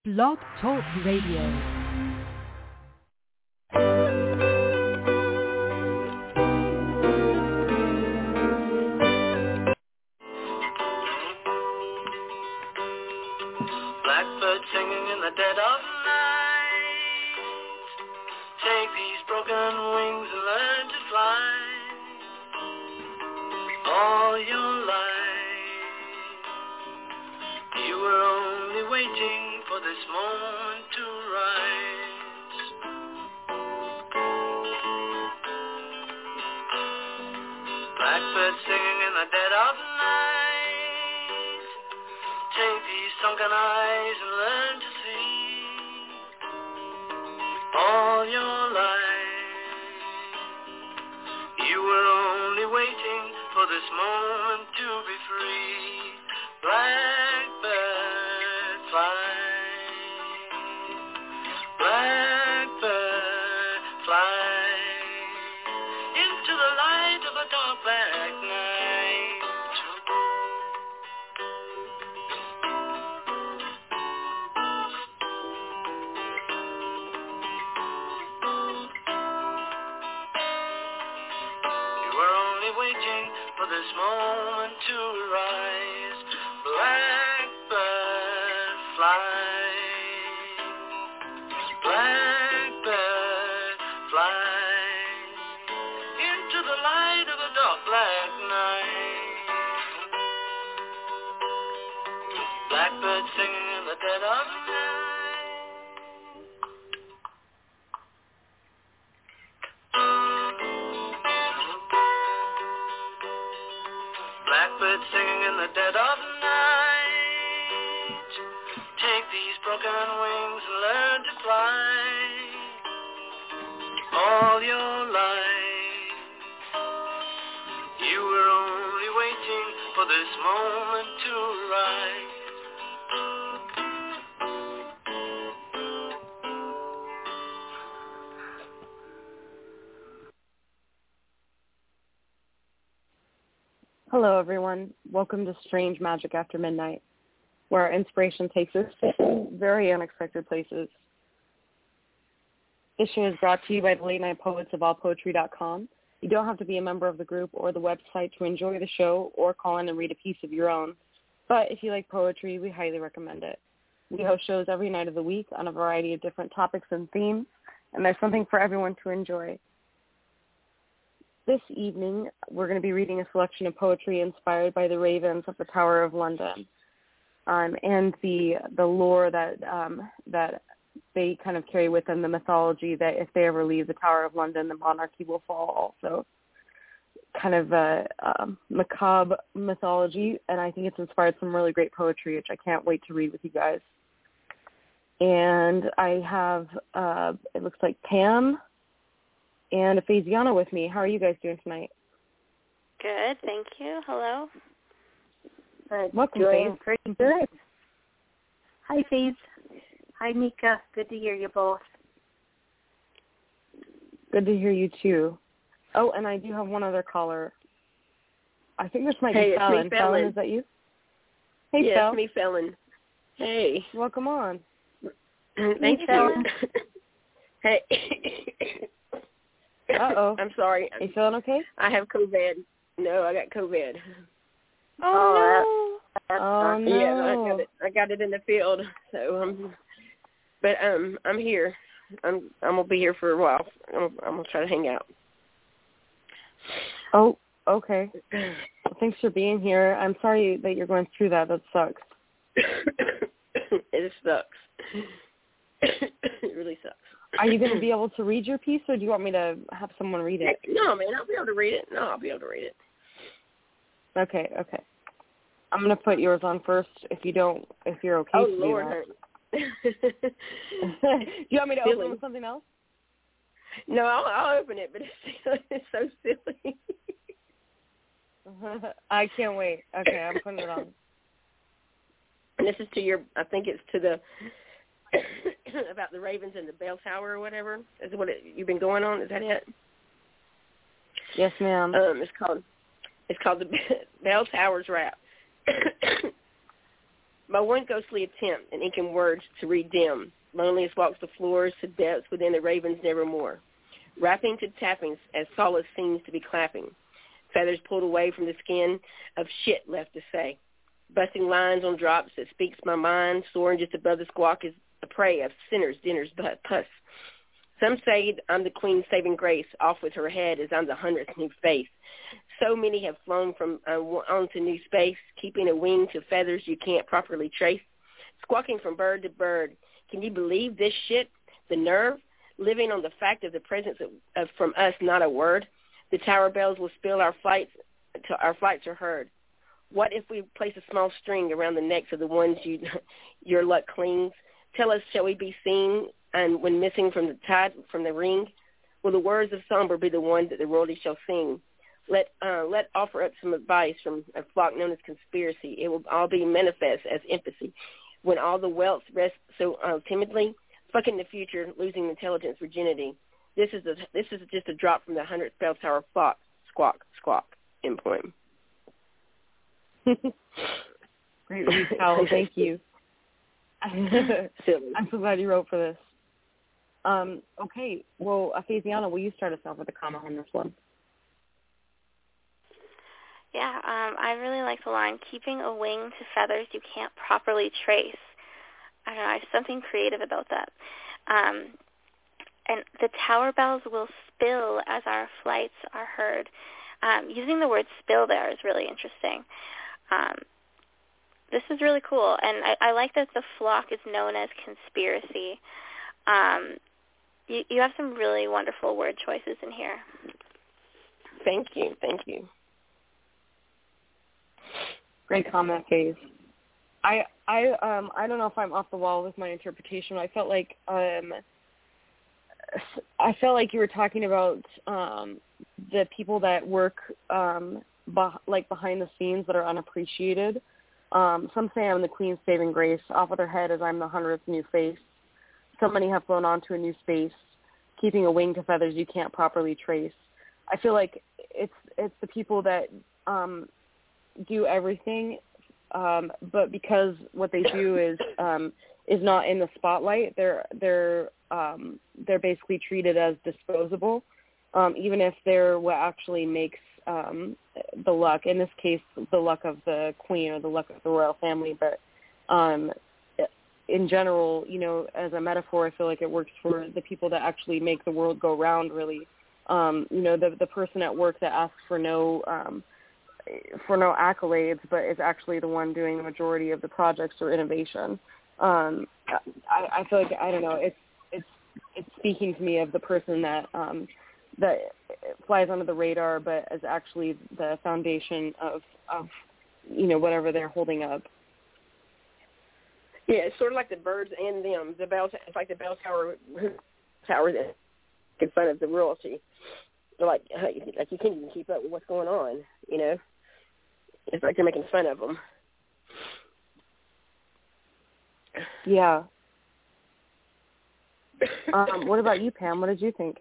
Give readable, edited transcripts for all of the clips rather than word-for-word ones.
Blog Talk Radio. Blackbird singing in the dead of night. Take these broken wings and learn to fly. All your life, you were only waiting for this moment to rise. Blackbird singing in the dead of night. Take these sunken eyes and learn to see. All your life, you were only waiting for this moment to be free. Blackbird fly. Blackbird fly into the light of a dark black night. Waiting for this moment to rise. Blackbird fly. Blackbird fly into the light of a dark black night. Blackbird singing in the dead of night. Blackbird singing in the dead of night. Take these broken wings and learn to fly. All your life, you were only waiting for this moment to rise. Hello, everyone. Welcome to Strange Magic After Midnight, where our inspiration takes us to very unexpected places. This show is brought to you by the Late Night Poets of AllPoetry.com. You don't have to be a member of the group or the website to enjoy the show or call in and read a piece of your own. But if you like poetry, we highly recommend it. We host shows every night of the week on a variety of different topics and themes, and there's something for everyone to enjoy. This evening, we're going to be reading a selection of poetry inspired by the ravens of the Tower of London, and the lore that they kind of carry with them, the mythology that if they ever leave the Tower of London, the monarchy will fall. Also, kind of a macabre mythology, and I think it's inspired some really great poetry, which I can't wait to read with you guys. And I have, it looks like Pam and Faziana with me. How are you guys doing tonight? Good, thank you. Hello. Welcome, doing Faze. pretty good. Hi, Faze. Hi, Mika. Good to hear you both. Good to hear you, too. Oh, and I do have one other caller. I think this might be Fallon. It's me, Fallon. Is that you? Hey, yes, Fel. me, Fallon. Hey. Welcome on. Thank you. Fallon. Hey. Uh-oh. I'm sorry. Are you feeling okay? I have COVID. No, I got COVID. Oh, no. Oh, no. Yeah, I got it in the field. So, but I'm here. I'm gonna be here for a while. I'm gonna try to hang out. Oh, okay. Well, thanks for being here. I'm sorry that you're going through that. That sucks. It sucks. It really sucks. Are you going to be able to read your piece, or do you want me to have someone read it? No, man, I'll be able to read it. Okay. I'm going to put yours on first if you're okay Oh, to do Lord. that. Do you want me to open with something else? No, I'll open it, but it's so silly. I can't wait. Okay, I'm putting it on. And this is to I think it's to the, about the ravens and the bell tower or whatever. Is what you've been going on? Is that it? Yes, ma'am. It's called the Bell Towers Rap. My one ghostly attempt, an ink and words to read dim. Loneliest walks the floors to depths within the ravens nevermore. Rapping to tappings as solace seems to be clapping. Feathers pulled away from the skin of shit left to say. Busting lines on drops that speaks my mind, soaring just above the squawk is a prey of sinners, dinners, pus. Some say I'm the queen saving grace, off with her head as I'm the 100th new face. So many have flown from onto new space, keeping a wing to feathers you can't properly trace. Squawking from bird to bird, can you believe this shit? The nerve? Living on the fact of the presence of from us, not a word. The tower bells will spill our flights are heard. What if we place a small string around the necks of the ones your luck clings? Tell us, shall we be seen? And when missing from the tide, from the ring, will the words of somber be the ones that the royalty shall sing? Let offer up some advice from a flock known as conspiracy. It will all be manifest as empathy. When all the wealth rests so timidly, fucking the future, losing intelligence, virginity. This is just a drop from the 100th bell tower flock. Squawk, squawk. End poem. Great retell. Thank you. Silly. I'm so glad you wrote for this. Okay, well, Faisiana, will you start us off with a comment on this one? Yeah, I really like the line, keeping a wing to feathers you can't properly trace. I don't know, I have something creative about that. And the tower bells will spill as our flights are heard. Using the word spill there is really interesting. This is really cool, and I like that the flock is known as conspiracy. You have some really wonderful word choices in here. Thank you. Great comment, Faith. I don't know if I'm off the wall with my interpretation. I felt like you were talking about the people that work behind the scenes that are unappreciated. Some say I'm the queen saving grace. Off with her head as I'm the 100th new face. So many have flown onto a new space, keeping a wing to feathers you can't properly trace. I feel like it's the people that do everything, but because what they do is not in the spotlight, they're basically treated as disposable, even if they're what actually makes the luck. In this case, the luck of the queen or the luck of the royal family, but in general, as a metaphor, I feel like it works for the people that actually make the world go round, really. The person at work that asks for no accolades, but is actually the one doing the majority of the projects or innovation. I feel like, I don't know, it's speaking to me of the person that flies under the radar, but is actually the foundation of whatever they're holding up. Yeah, it's sort of like the birds and them. It's like the bell tower that in front of the royalty. They're like you can't even keep up with what's going on. It's like they're making fun of them. Yeah. What about you, Pam? What did you think?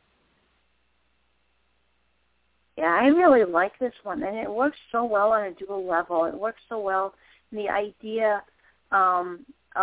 Yeah, I really like this one, and it works so well on a dual level. It works so well in the idea of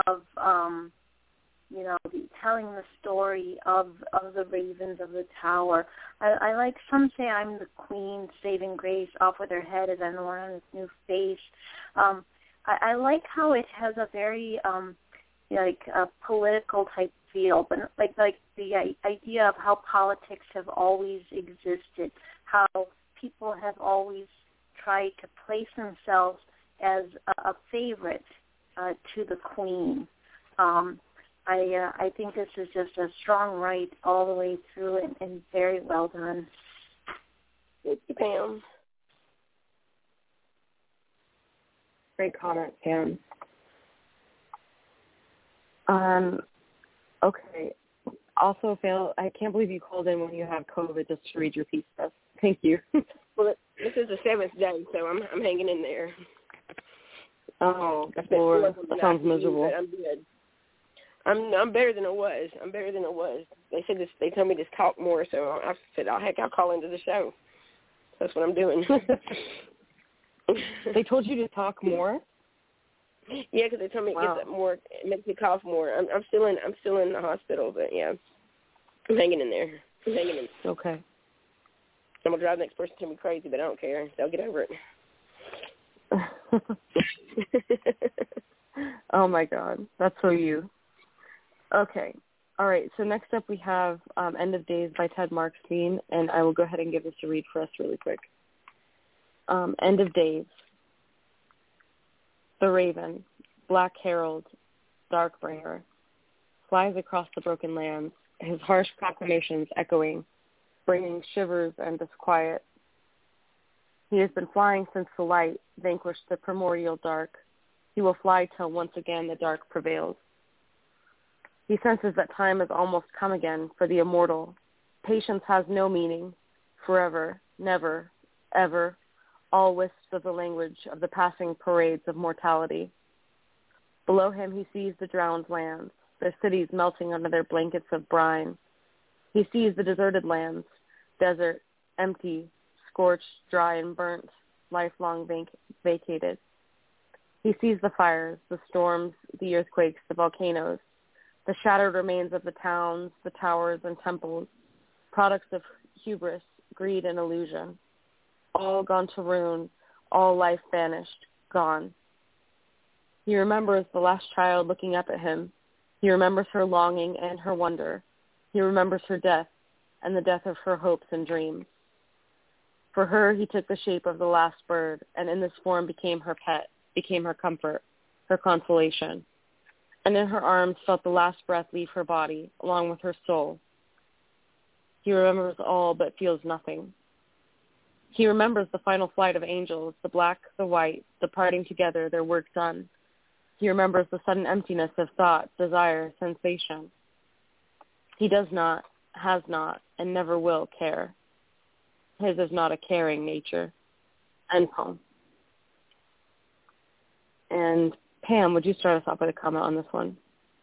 telling the story of the ravens of the tower. I like, some say I'm the queen saving grace, off with her head as I'm the one on this new face. I like how it has a very a political type feel, but like the idea of how politics have always existed, how people have always tried to place themselves as a favorite to the queen. I think this is just a strong write all the way through and very well done. Thank you, Pam. Great comment, Pam. Okay. Also, Phil, I can't believe you called in when you have COVID just to read your piece of us. Thank you. Well, this is the 7th day, so I'm hanging in there. Oh, Lord, that sounds miserable. I'm good. I'm better than I was. They said this. They told me to talk more, so I said, "Oh heck, I'll call into the show." That's what I'm doing. They told you to talk more? Yeah, because they told me it makes me cough more. I'm still in the hospital, but yeah, I'm hanging in there. Okay. I'm gonna drive the next person to me crazy, but I don't care. They'll get over it. Oh my God, that's so you. Okay. All right, so next up we have End of Days by Ted Markstein, and I will go ahead and give this a read for us really quick. End of Days. The raven, Black Herald, Darkbringer, flies across the broken lands, his harsh proclamations echoing, bringing shivers and disquiet. He has been flying since the light vanquished the primordial dark. He will fly till once again the dark prevails. He senses that time has almost come again for the immortal. Patience has no meaning. Forever, never, ever, all wisps of the language of the passing parades of mortality. Below him he sees the drowned lands, their cities melting under their blankets of brine. He sees the deserted lands, desert, empty, scorched, dry, and burnt, lifelong vacated. He sees the fires, the storms, the earthquakes, the volcanoes, the shattered remains of the towns, the towers, and temples, products of hubris, greed, and illusion. All gone to ruin, all life vanished, gone. He remembers the last child looking up at him. He remembers her longing and her wonder. He remembers her death and the death of her hopes and dreams. For her, he took the shape of the last bird, and in this form became her pet, became her comfort, her consolation. And in her arms felt the last breath leave her body, along with her soul. He remembers all but feels nothing. He remembers the final flight of angels, the black, the white, the parting together, their work done. He remembers the sudden emptiness of thought, desire, sensation. He does not, has not, and never will care. His is not a caring nature. End poem. And Pam, would you start us off with a comment on this one?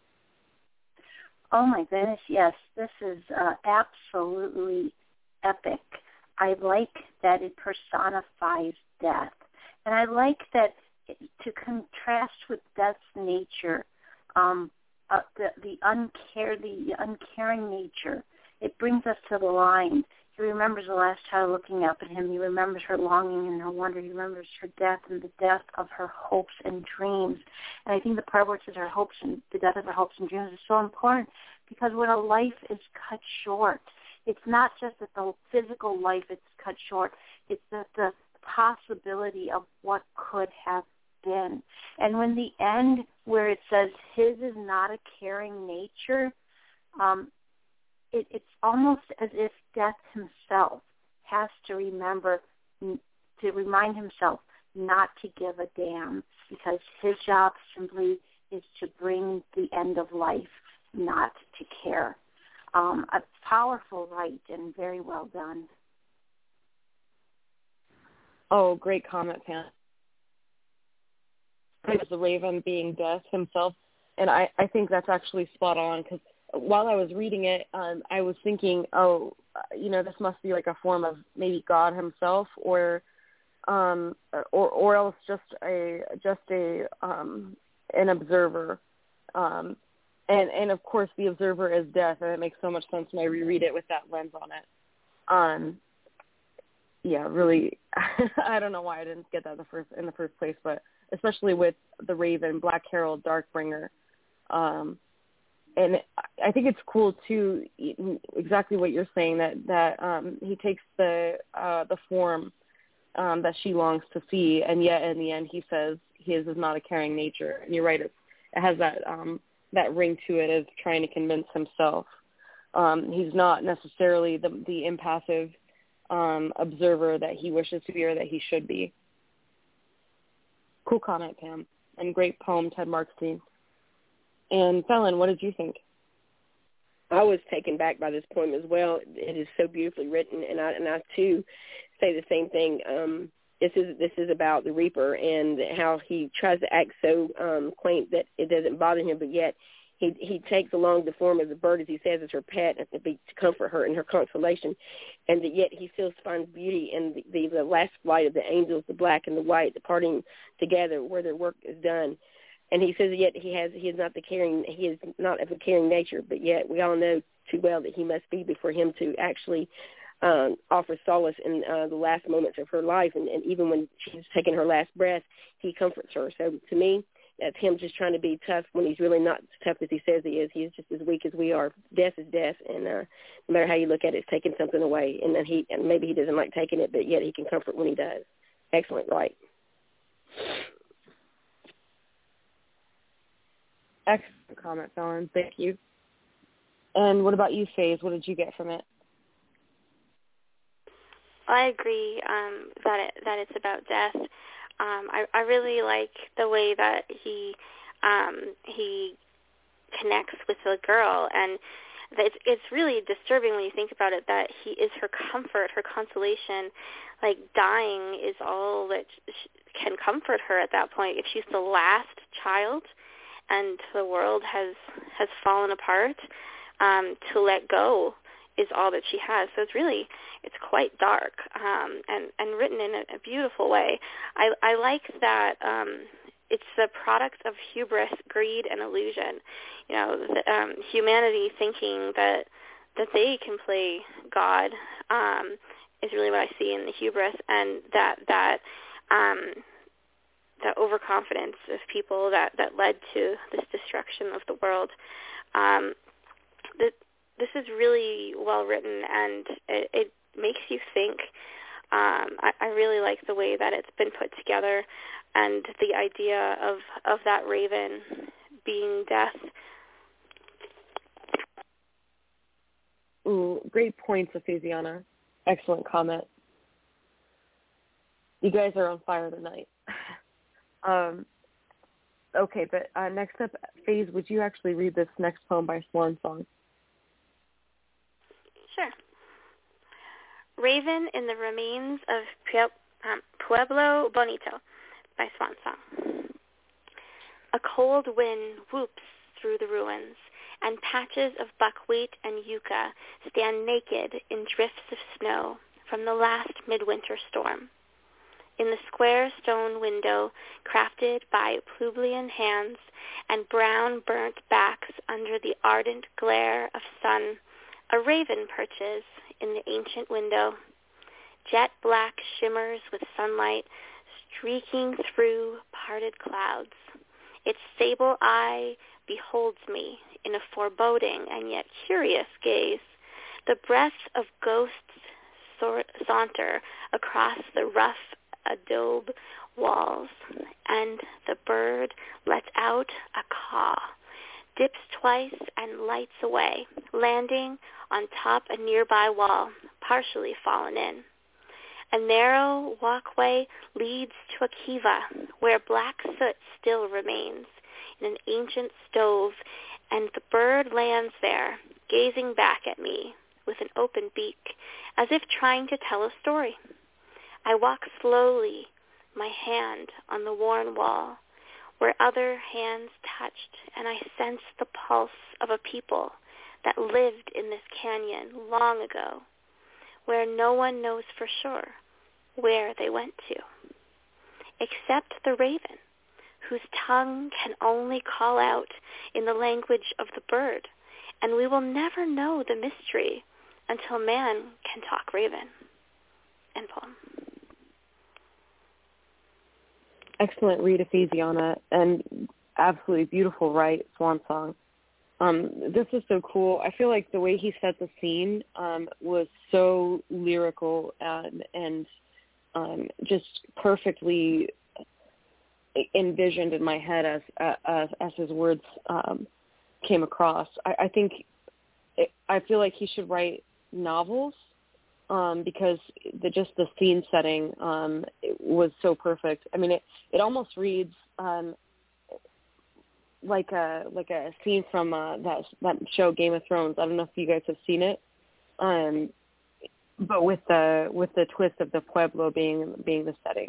Oh my goodness, yes. This is absolutely epic. I like that it personifies death. And I like that to contrast with death's nature, the uncaring nature, it brings us to the line. He remembers the last child looking up at him. He remembers her longing and her wonder. He remembers her death and the death of her hopes and dreams. And I think the part where it says her hopes and the death of her hopes and dreams is so important, because when a life is cut short, it's not just that the physical life is cut short. It's that the possibility of what could have been. And when the end where it says his is not a caring nature, it's almost as if death himself has to remind himself not to give a damn, because his job simply is to bring the end of life, not to care. A powerful right and very well done. Oh, great comment, Pam. The raven being death himself, and I think that's actually spot on, because while I was reading it, I was thinking, this must be like a form of maybe God himself, or else just an observer, and of course the observer is death, and it makes so much sense when I reread it with that lens on it. Yeah, really, I don't know why I didn't get that in the first place, but especially with the Raven, Black Herald, Darkbringer. And I think it's cool too, exactly what you're saying, that he takes the form that she longs to see, and yet in the end he says his is not a caring nature. And you're right, it has that ring to it as trying to convince himself. He's not necessarily the impassive observer that he wishes to be or that he should be. Cool comment, Pam, and great poem, Ted Markstein. And Felon, what did you think? I was taken back by this poem as well. It is so beautifully written, and I too say the same thing. This is about the Reaper and how he tries to act so quaint that it doesn't bother him, but yet he takes along the form of the bird, as he says, as her pet, to comfort her in her consolation, and that yet he still finds beauty in the last flight of the angels, the black and the white, the parting together where their work is done. And he says yet he is not of a caring nature, but yet we all know too well that he must be for him to actually offer solace in the last moments of her life, and even when she's taking her last breath, he comforts her. So to me, that's him just trying to be tough when he's really not as tough as he says he is. He's just as weak as we are. Death is death, and no matter how you look at it, it's taking something away. And then and maybe he doesn't like taking it, but yet he can comfort when he does. Excellent, right? Excellent comment, Fallon. Thank you. And what about you, Faze? What did you get from it? I agree that it's about death. I really like the way that he connects with the girl, and it's really disturbing when you think about it that he is her comfort, her consolation. Like, dying is all that can comfort her at that point. If she's the last child and the world has fallen apart, to let go is all that she has. So it's quite dark, and written in a beautiful way. I like that it's the product of hubris, greed, and illusion. You know, humanity thinking that they can play God is really what I see in the hubris, and that overconfidence of people that led to this destruction of the world. This is really well written, and it makes you think. I really like the way that it's been put together, and the idea of that raven being death. Ooh, great points, Ephesiana. Excellent comment. You guys are on fire tonight. Okay, but next up, Faze, would you actually read this next poem by Swan Song? Sure. Raven in the Remains of Pueblo Bonito by Swan Song. A cold wind whoops through the ruins, and patches of buckwheat and yucca stand naked in drifts of snow from the last midwinter storm. In the square stone window, crafted by plebeian hands and brown burnt backs under the ardent glare of sun, a raven perches in the ancient window. Jet black shimmers with sunlight streaking through parted clouds. Its sable eye beholds me in a foreboding and yet curious gaze. The breath of ghosts saunter across the rough adobe walls, and the bird lets out a caw, dips twice and lights away, landing on top a nearby wall, partially fallen in. A narrow walkway leads to a kiva, where black soot still remains in an ancient stove, and the bird lands there, gazing back at me with an open beak, as if trying to tell a story. I walk slowly, my hand on the worn wall, where other hands touched, and I sense the pulse of a people that lived in this canyon long ago, where no one knows for sure where they went to, except the raven, whose tongue can only call out in the language of the bird, and we will never know the mystery until man can talk raven. End poem. Excellent read, Ephesiana, and absolutely beautiful, right? Swan Song. This is so cool. I feel like the way he set the scene was so lyrical and just perfectly envisioned in my head as his words came across. I feel like he should write novels because the scene setting was so perfect. I mean, it almost reads like a scene from that show Game of Thrones. I don't know if you guys have seen it, but with the twist of the Pueblo being the setting,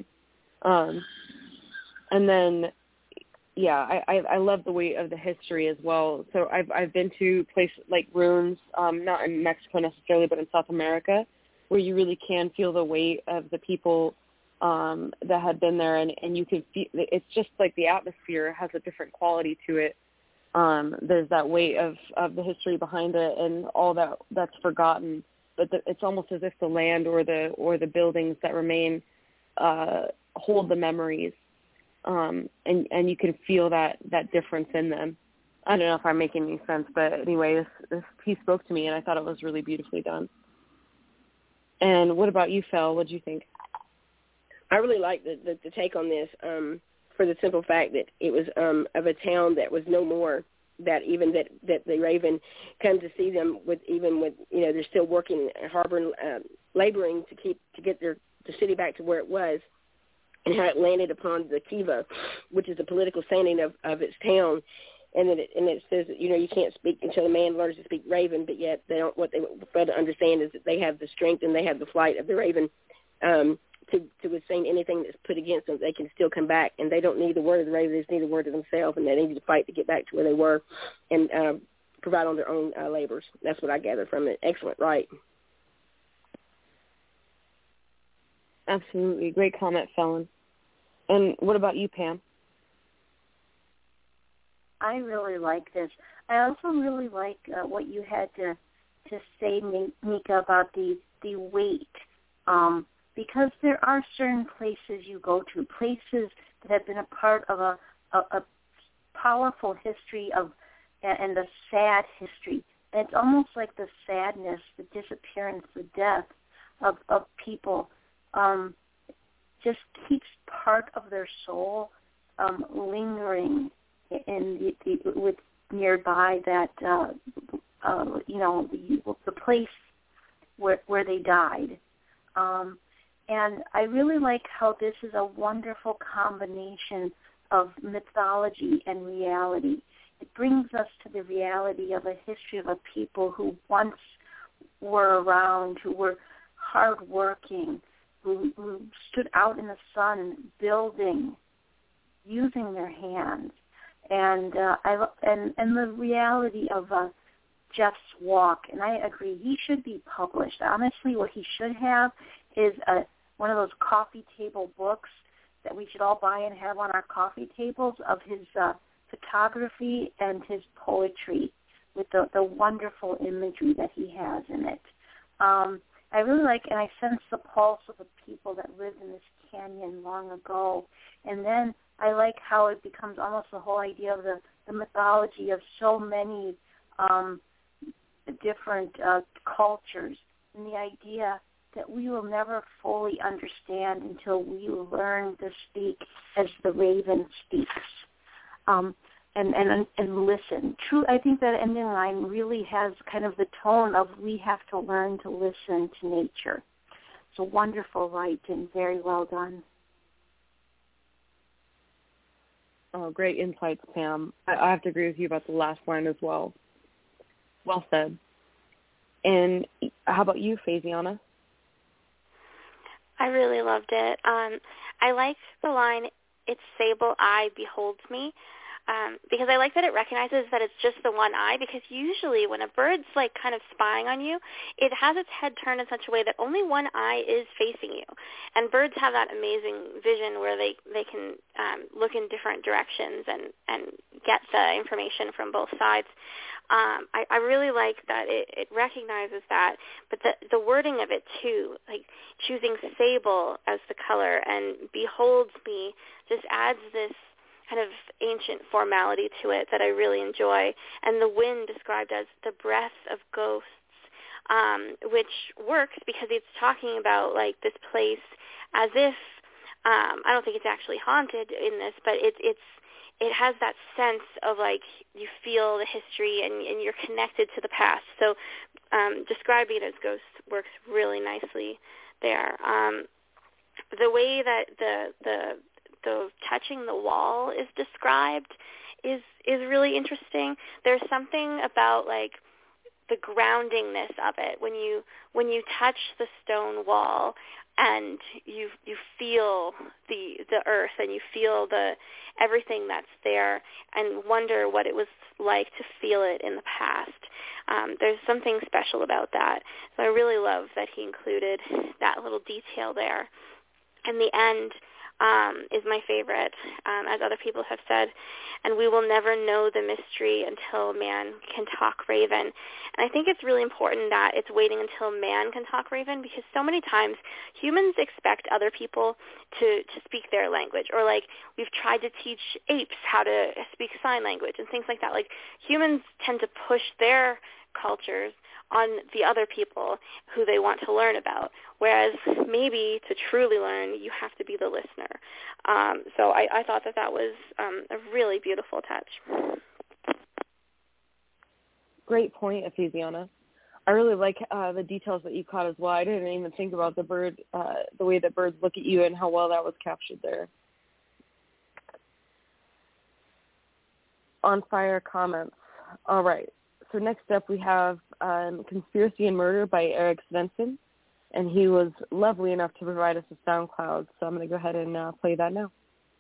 and then I love the weight of the history as well. So I've been to places like ruins, not in Mexico necessarily, but in South America, where you really can feel the weight of the people that had been there, and you could feel, it's just like the atmosphere has a different quality to it. There's that weight of the history behind it and all that's forgotten, but it's almost as if the land or the buildings that remain hold the memories, and you can feel that difference in them. I don't know if I'm making any sense, but anyway, this piece spoke to me, and I thought it was really beautifully done. And what about you, Phil? What did you think? I really like the take on this, for the simple fact that it was of a town that was no more. That even that the Raven come to see them with they're still working, harboring, laboring to get the city back to where it was, and how it landed upon the Kiva, which is the political standing of its town. And it says that, you can't speak until a man learns to speak Raven, but yet they don't. What they fail to understand is that they have the strength and they have the flight of the Raven to withstand anything that's put against them. They can still come back, and they don't need the word of the Raven. They just need the word of themselves, and they need to fight to get back to where they were and provide on their own labors. That's what I gather from it. Excellent, right? Absolutely. Great comment, Fallon. And what about you, Pam? I really like this. I also really like what you had to say, Mika, about the weight, because there are certain places you go to, places that have been a part of a powerful history and a sad history. And it's almost like the sadness, the disappearance, the death of people just keeps part of their soul lingering with nearby that the place where they died, and I really like how this is a wonderful combination of mythology and reality. It brings us to the reality of a history of a people who once were around, who were hardworking, who stood out in the sun building, using their hands. And the reality of Jeff's walk, and I agree, he should be published. Honestly, what he should have is one of those coffee table books that we should all buy and have on our coffee tables of his photography and his poetry with the wonderful imagery that he has in it. I really like, and I sense the pulse of the people that lived in this canyon long ago. And then I like how it becomes almost the whole idea of the mythology of so many different cultures, and the idea that we will never fully understand until we learn to speak as the Raven speaks, and listen. True, I think that ending line really has kind of the tone of we have to learn to listen to nature. It's a wonderful write and very well done. Oh, great insights, Pam. I have to agree with you about the last line as well. Well said. And how about you, Faziana? I really loved it. I liked the line, "Its sable eye beholds me," because I like that it recognizes that it's just the one eye, because usually when a bird's like kind of spying on you, it has its head turned in such a way that only one eye is facing you. And birds have that amazing vision where they can look in different directions and get the information from both sides. I really like that it recognizes that, but the wording of it too, like choosing sable as the color and beholds me, just adds this kind of ancient formality to it that I really enjoy. And the wind described as the breath of ghosts, which works because it's talking about like this place as if, I don't think it's actually haunted in this, but it has that sense of like you feel the history and you're connected to the past. So describing it as ghosts works really nicely there. The way that the touching the wall is described is really interesting. There's something about like the groundingness of it when you touch the stone wall and you feel the earth and you feel everything that's there and wonder what it was like to feel it in the past. There's something special about that. So I really love that he included that little detail there. And the end is my favorite, as other people have said. And we will never know the mystery until man can talk raven. And I think it's really important that it's waiting until man can talk raven, because so many times humans expect other people to speak their language. Or like we've tried to teach apes how to speak sign language and things like that. Like humans tend to push their cultures on the other people who they want to learn about, whereas maybe to truly learn, you have to be the listener. So I thought that was a really beautiful touch. Great point, Ephesiana. I really like the details that you caught as well. I didn't even think about the bird, the way that birds look at you, and how well that was captured there. On Fire comments. All right. So next up we have Conspiracy and Murder by Eric Svensson, and he was lovely enough to provide us a SoundCloud, so I'm going to go ahead and play that now.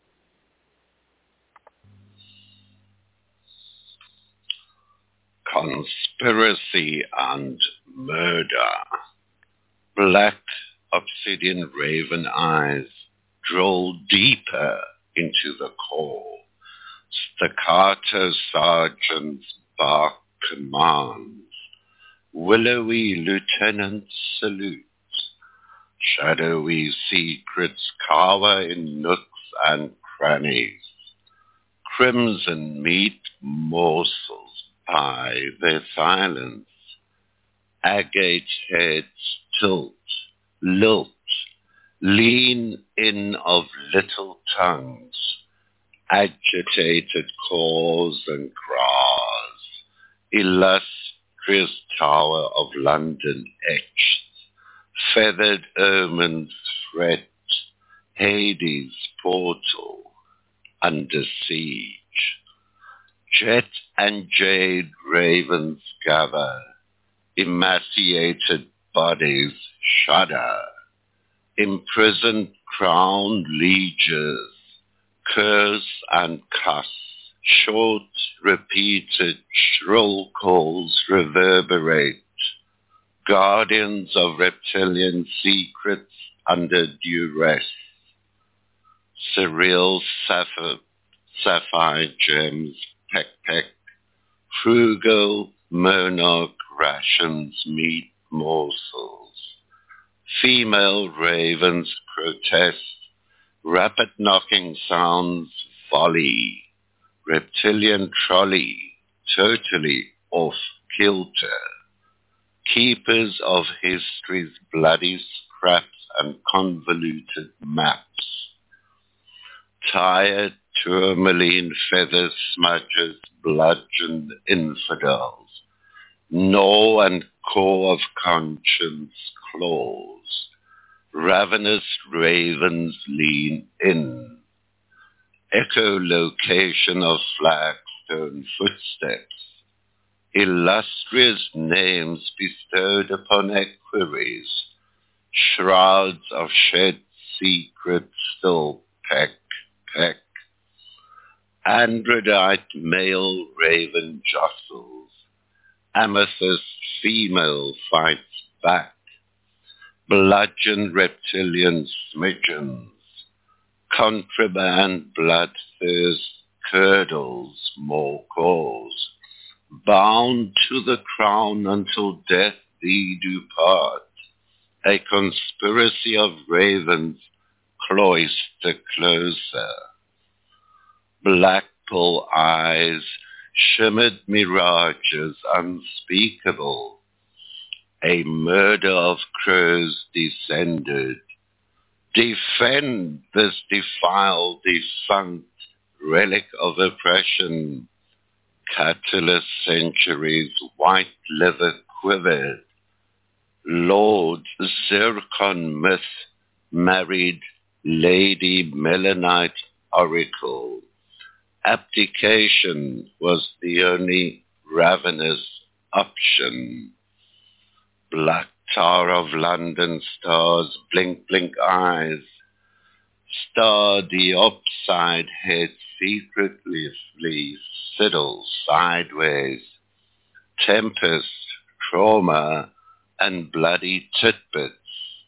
Conspiracy and Murder. Black obsidian raven eyes droll deeper into the core. Staccato sergeants bark commands. Willowy lieutenants salute. Shadowy secrets cower in nooks and crannies. Crimson meat morsels by their silence. Agate heads tilt, lilt, lean in of little tongues. Agitated caws and craws. Illustrious Tower of London etched. Feathered omens threat. Hades portal under siege. Jet and jade ravens gather. Emaciated bodies shudder. Imprisoned crowned lieges curse and cuss. Short, repeated, shrill calls reverberate. Guardians of reptilian secrets under duress. Surreal sapphire gems peck. Frugal monarch rations meat morsels. Female ravens protest. Rapid knocking sounds volley. Reptilian trolley totally off kilter. Keepers of history's bloody scraps and convoluted maps. Tired tourmaline feather smudges bludgeoned infidels. Gnaw and core of conscience claws. Ravenous ravens lean in. Echolocation of flagstone footsteps. Illustrious names bestowed upon equerries. Shrouds of shed secrets still peck. Androdite male raven jostles. Amethyst female fights back. Bludgeon reptilian smidgens. Contraband bloodthirst curdles more cause. Bound to the crown until death thee do part. A conspiracy of ravens cloister closer. Black-pearl eyes shimmered mirages unspeakable. A murder of crows descended. Defend this defiled, defunct relic of oppression. Catalyst centuries white liver quivered. Lord Zircon myth married Lady Melanite oracle. Abdication was the only ravenous option. Black Tower of London stars, blink eyes. Star diopside head secretly fiddles sideways. Tempest, trauma, and bloody titbits.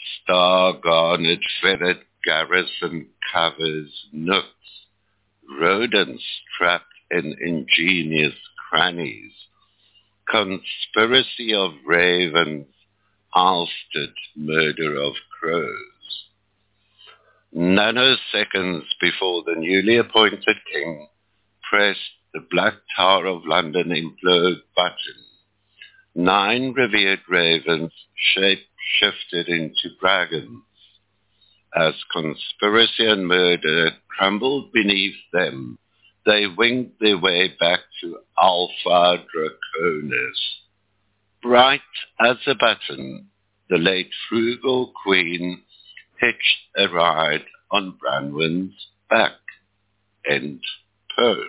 star-garnered feathered garrison covers nooks, rodents trapped in ingenious crannies, conspiracy of ravens, ousted murder of crows. Nanoseconds before the newly appointed king pressed the Black Tower of London implode button, 9 revered ravens shape-shifted into dragons. As conspiracy and murder crumbled beneath them, they winged their way back to Alpha Draconis. Bright as a button, the late frugal queen hitched a ride on Branwen's back. End poem.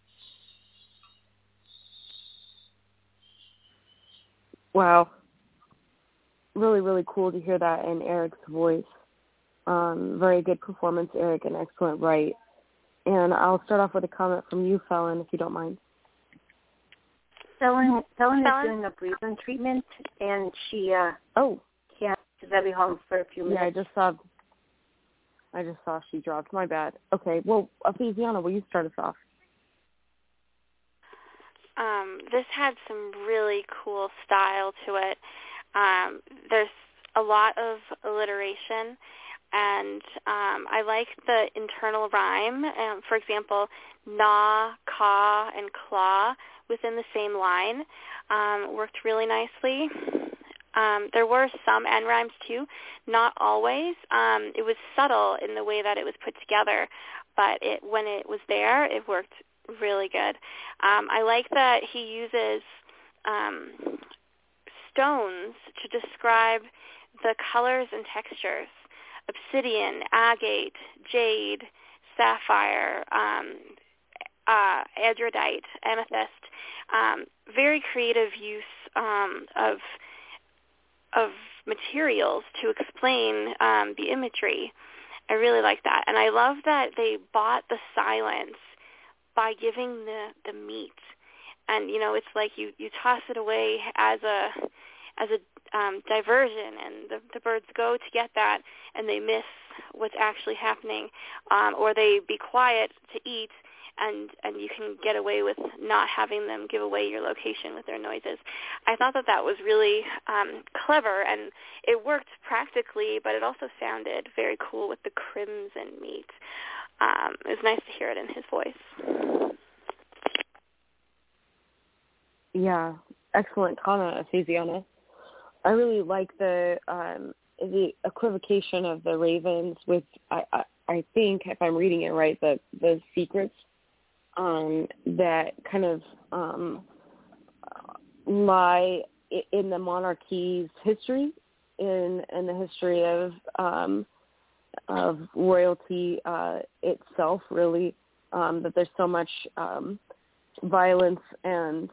Wow. Really, really cool to hear that in Eric's voice. Very good performance, Eric, and excellent write. And I'll start off with a comment from you, Felon, if you don't mind. Felon is doing a breathing treatment, and she can't, because I'll be home for a few minutes. Yeah, I just saw she dropped. My bad. Okay, well, Ephesiana, will you start us off? This had some really cool style to it. There's a lot of alliteration, and I like the internal rhyme. For example, na, ka, and claw within the same line worked really nicely. There were some end rhymes too, not always. It was subtle in the way that it was put together, but when it was there, it worked really good. I like that he uses stones to describe the colors and textures: obsidian, agate, jade, sapphire, adradite, amethyst. Very creative use of materials to explain the imagery. I really like that. And I love that they bought the silence by giving the meat. And, it's like you toss it away as a diversion, and the birds go to get that, and they miss what's actually happening, or they be quiet to eat, and you can get away with not having them give away your location with their noises. I thought that was really clever, and it worked practically, but it also sounded very cool with the crimson meat. It was nice to hear it in his voice. Yeah, excellent comment, Ephesiana. I really like the equivocation of the ravens with, I think, if I'm reading it right, the secrets that kind of lie in the monarchy's history, in the history of royalty itself, really, that there's so much violence and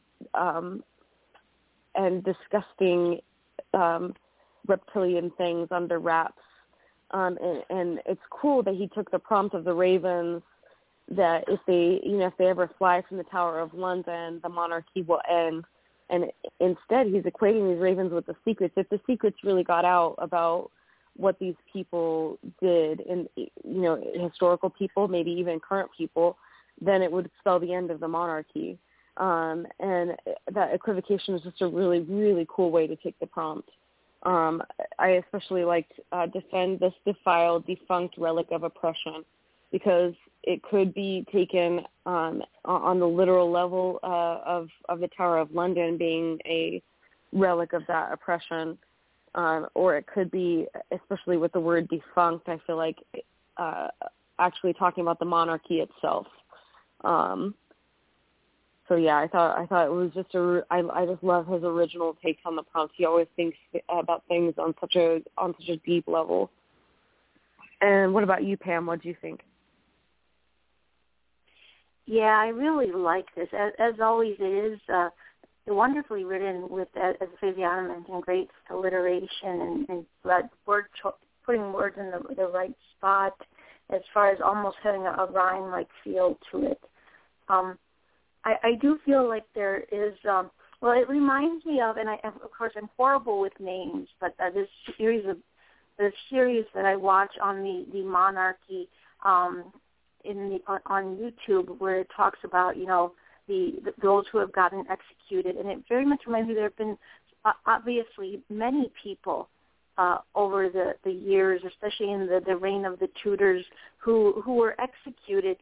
disgusting reptilian things under wraps. And it's cool that he took the prompt of the ravens, that if they ever fly from the Tower of London, the monarchy will end. And instead, he's equating these ravens with the secrets. If the secrets really got out about what these people did, and historical people, maybe even current people, then it would spell the end of the monarchy. And that equivocation is just a really, really cool way to take the prompt. I especially liked defend this defiled, defunct relic of oppression, because it could be taken on the literal level of the Tower of London being a relic of that oppression, or it could be, especially with the word defunct, I feel like actually talking about the monarchy itself. So yeah, I thought it was just I just love his original takes on the prompt. He always thinks about things on such a deep level. And what about you, Pam? What do you think? Yeah, I really like this. As always, it is wonderfully written with, as Ephesiana mentioned, great alliteration and putting words in the right spot, as far as almost having a rhyme-like feel to it. I do feel like there is, it reminds me of, and of course I'm horrible with names, but this series series that I watch on the monarchy on YouTube, where it talks about those who have gotten executed, and it very much reminds me there have been obviously many people over the years, especially in the reign of the Tudors, who were executed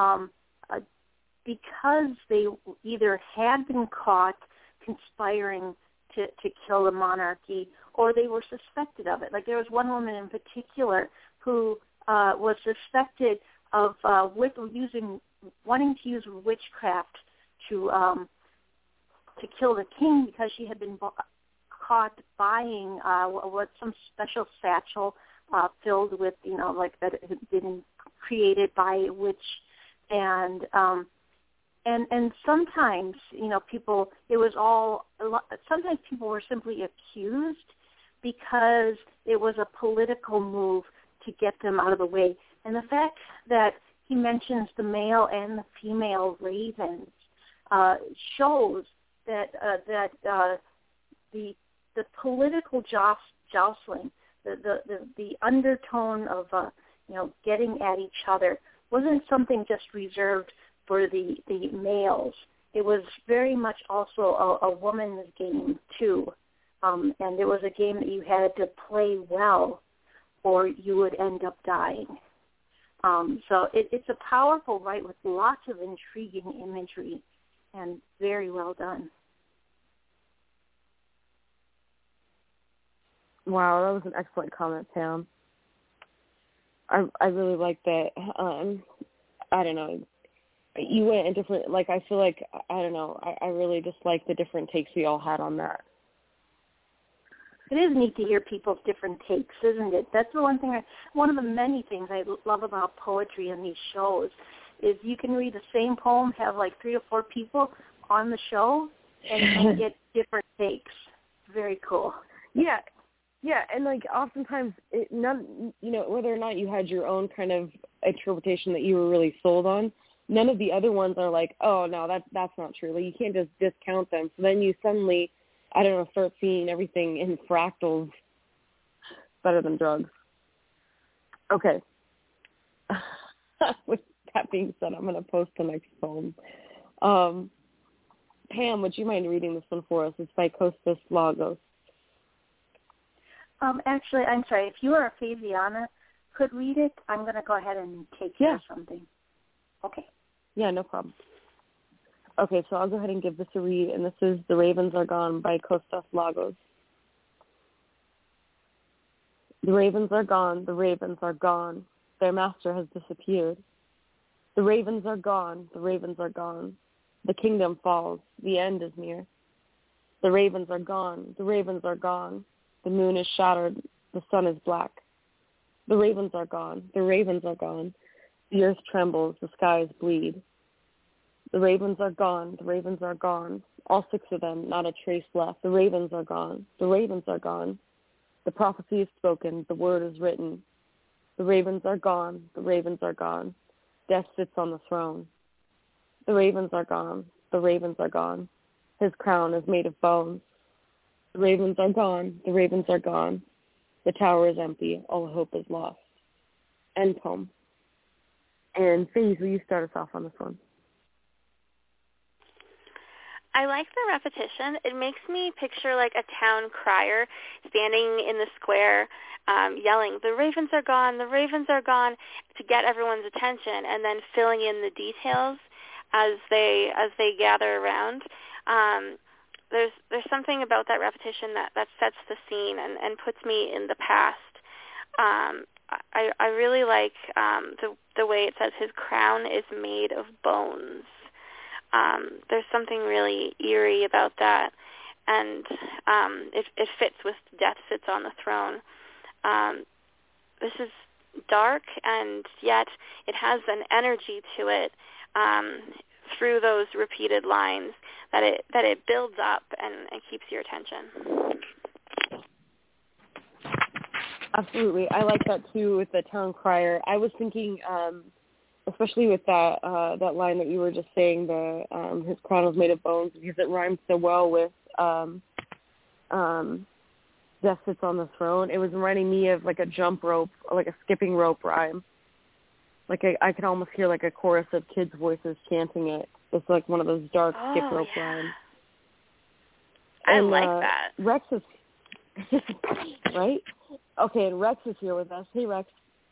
because they either had been caught conspiring to kill the monarchy, or they were suspected of it. Like there was one woman in particular who was suspected of wanting to use witchcraft to kill the king, because she had been caught buying some special satchel filled with that had been created by a witch, and sometimes people sometimes people were simply accused because it was a political move to get them out of the way. And the fact that he mentions the male and the female ravens shows that the political jostling, the undertone of getting at each other wasn't something just reserved for the males. It was very much also a woman's game too, and it was a game that you had to play well, or you would end up dying. So it's a powerful rite with lots of intriguing imagery and very well done. Wow, that was an excellent comment, Pam. I really like that. I don't know. You went in different, I feel like, I don't know, I really just like the different takes we all had on that. It is neat to hear people's different takes, isn't it? That's the one of the many things I love about poetry in these shows is you can read the same poem, have 3 or 4 people on the show, and get different takes. Very cool. Yeah, and oftentimes, whether or not you had your own kind of interpretation that you were really sold on, none of the other ones are like, oh no, that's not true. You can't just discount them. So then you suddenly, I don't know, start seeing everything in fractals. Better than drugs. Okay. With that being said, I'm going to post the next poem. Pam, would you mind reading this one for us? It's by Kostas Lagos. Actually, I'm sorry. If you or Fabiana could read it, I'm going to go ahead and take care of something. Okay. Yeah, no problem. Okay, so I'll go ahead and give this a read, and this is The Ravens Are Gone by Kostas Lagos. The ravens are gone, the ravens are gone. Their master has disappeared. The ravens are gone, the ravens are gone. The kingdom falls, the end is near. The ravens are gone, the ravens are gone. The moon is shattered, the sun is black. The ravens are gone, the ravens are gone. The earth trembles, the skies bleed. The ravens are gone, the ravens are gone. All 6 of them, not a trace left. The ravens are gone, the ravens are gone. The prophecy is spoken, the word is written. The ravens are gone, the ravens are gone. Death sits on the throne. The ravens are gone, the ravens are gone. His crown is made of bones. The ravens are gone, the ravens are gone. The tower is empty, all hope is lost. End poem. And Faye, will you start us off on this one? I like the repetition. It makes me picture a town crier standing in the square yelling, the ravens are gone, to get everyone's attention, and then filling in the details as they gather around. There's something about that repetition that sets the scene and puts me in the past. I really like the way it says his crown is made of bones. There's something really eerie about that, and it fits with death sits on the throne. This is dark, and yet it has an energy to it through those repeated lines that it builds up and keeps your attention. Absolutely. I like that too with the town crier. I was thinking, especially with that line that you were just saying, his crown was made of bones, because it rhymes so well with Death sits on the throne. It was reminding me of like a jump rope, like a skipping rope rhyme. Like I could almost hear like a chorus of kids' voices chanting it. It's like one of those dark skip rope rhymes. I And, like that. Rex is right. Okay, and Rex is here with us. Hey, Rex.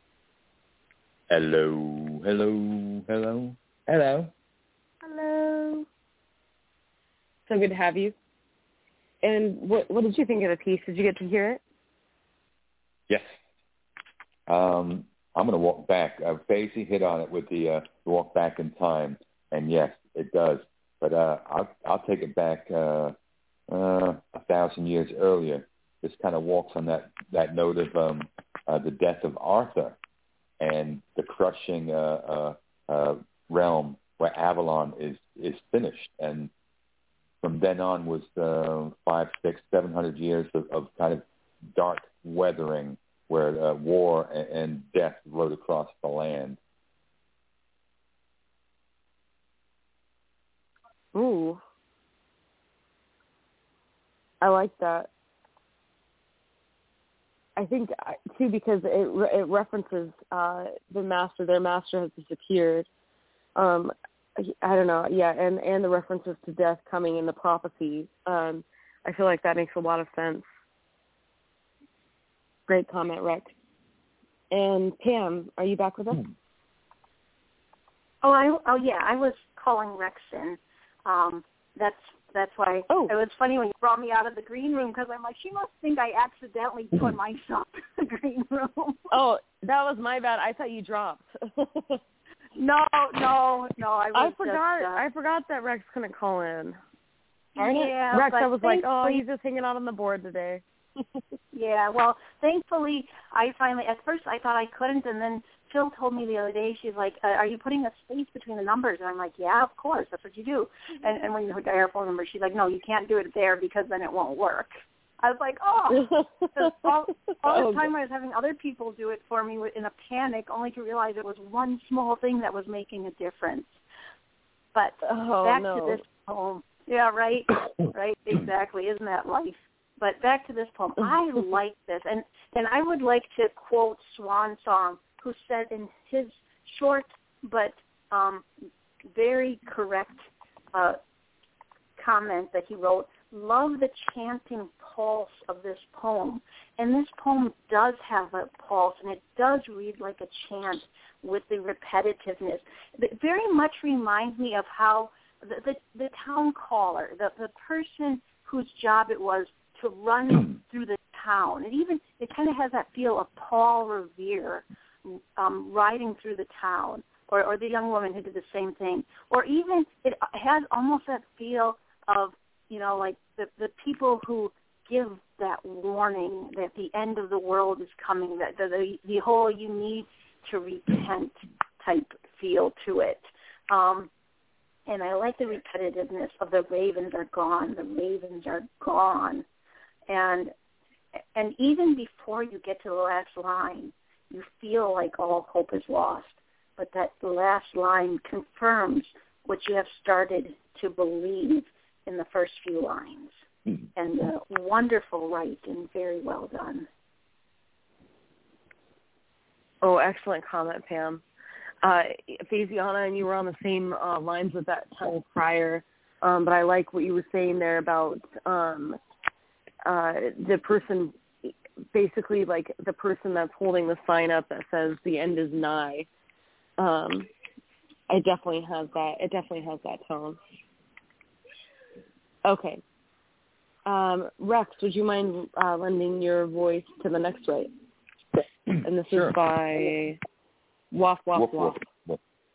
Hello, hello, hello, hello. Hello. So good to have you. And what did you think of the piece? Did you get to hear it? Yes. I'm going to walk back. Daisy hit on it with the walk back in time, and yes, it does. But I'll take it back 1,000 years earlier. This kind of walks on that note of the death of Arthur and the crushing realm where Avalon is finished. And from then on was 500, 600, 700 years of kind of dark weathering where war and death rode across the land. Ooh. I like that. I think, too, because it references the master. Their master has disappeared. I don't know. Yeah, and the references to death coming in the prophecy. I feel like that makes a lot of sense. Great comment, Rex. And Pam, are you back with us? Oh yeah, I was calling Rex in. That's why. Oh. It was funny when you brought me out of the green room because I'm like, she must think I accidentally put myself in the green room. Oh, that was my bad. I thought you dropped. No. I forgot that Rex couldn't call in. Yeah, Rex, I was like, oh, thankfully- he's just hanging out on the board today. Yeah, well, thankfully, I finally, at first I thought I couldn't, and then Phil told me the other day, she's like, are you putting a space between the numbers? And I'm like, yeah, of course, that's what you do. And when you dial your phone number, she's like, no, you can't do it there because then it won't work. I was like, oh. all the time I was having other people do it for me in a panic, only to realize it was one small thing that was making a difference. But back to this poem. Yeah, right, right, exactly. Isn't that life? But back to this poem. I like this. And I would like to quote Swan Song, who said in his short but very correct comment that he wrote, love the chanting pulse of this poem. And this poem does have a pulse, and it does read like a chant with the repetitiveness. It very much reminds me of how the town caller, the person whose job it was to run through the town. It kind of has that feel of Paul Revere riding through the town, or the young woman who did the same thing. Or even it has almost that feel of, like the people who give that warning that the end of the world is coming, that the whole you need to repent type feel to it. And I like the repetitiveness of the ravens are gone, the ravens are gone. And even before you get to the last line, you feel like all hope is lost. But that last line confirms what you have started to believe in the first few lines. And wonderful write and very well done. Oh, excellent comment, Pam. Faziana and you were on the same lines with that time prior, but I like what you were saying there about the person, basically like the person that's holding the sign up that says the end is nigh. It definitely has that. It definitely has that tone. Okay. Rex, would you mind lending your voice to the next right? And this is by Woof Woof Woof. Woof.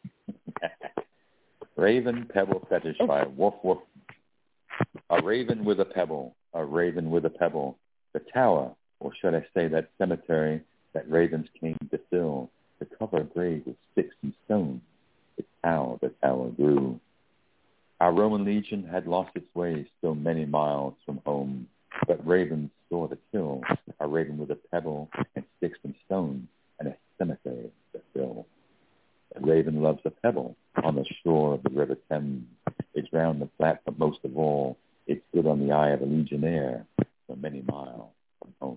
Raven Pebble Fetish by Woof Woof. A raven with a pebble, a raven with a pebble. The tower, or should I say that cemetery that ravens came to fill, to cover a grave with sticks and stones. It's how the tower grew. Our Roman legion had lost its way so many miles from home, but ravens saw the kill, a raven with a pebble and sticks and stones, and a cemetery to fill. A raven loves a pebble on the shore of the river Thames. It's round and flat, but most of all, it stood on the eye of a legionnaire so many miles from home.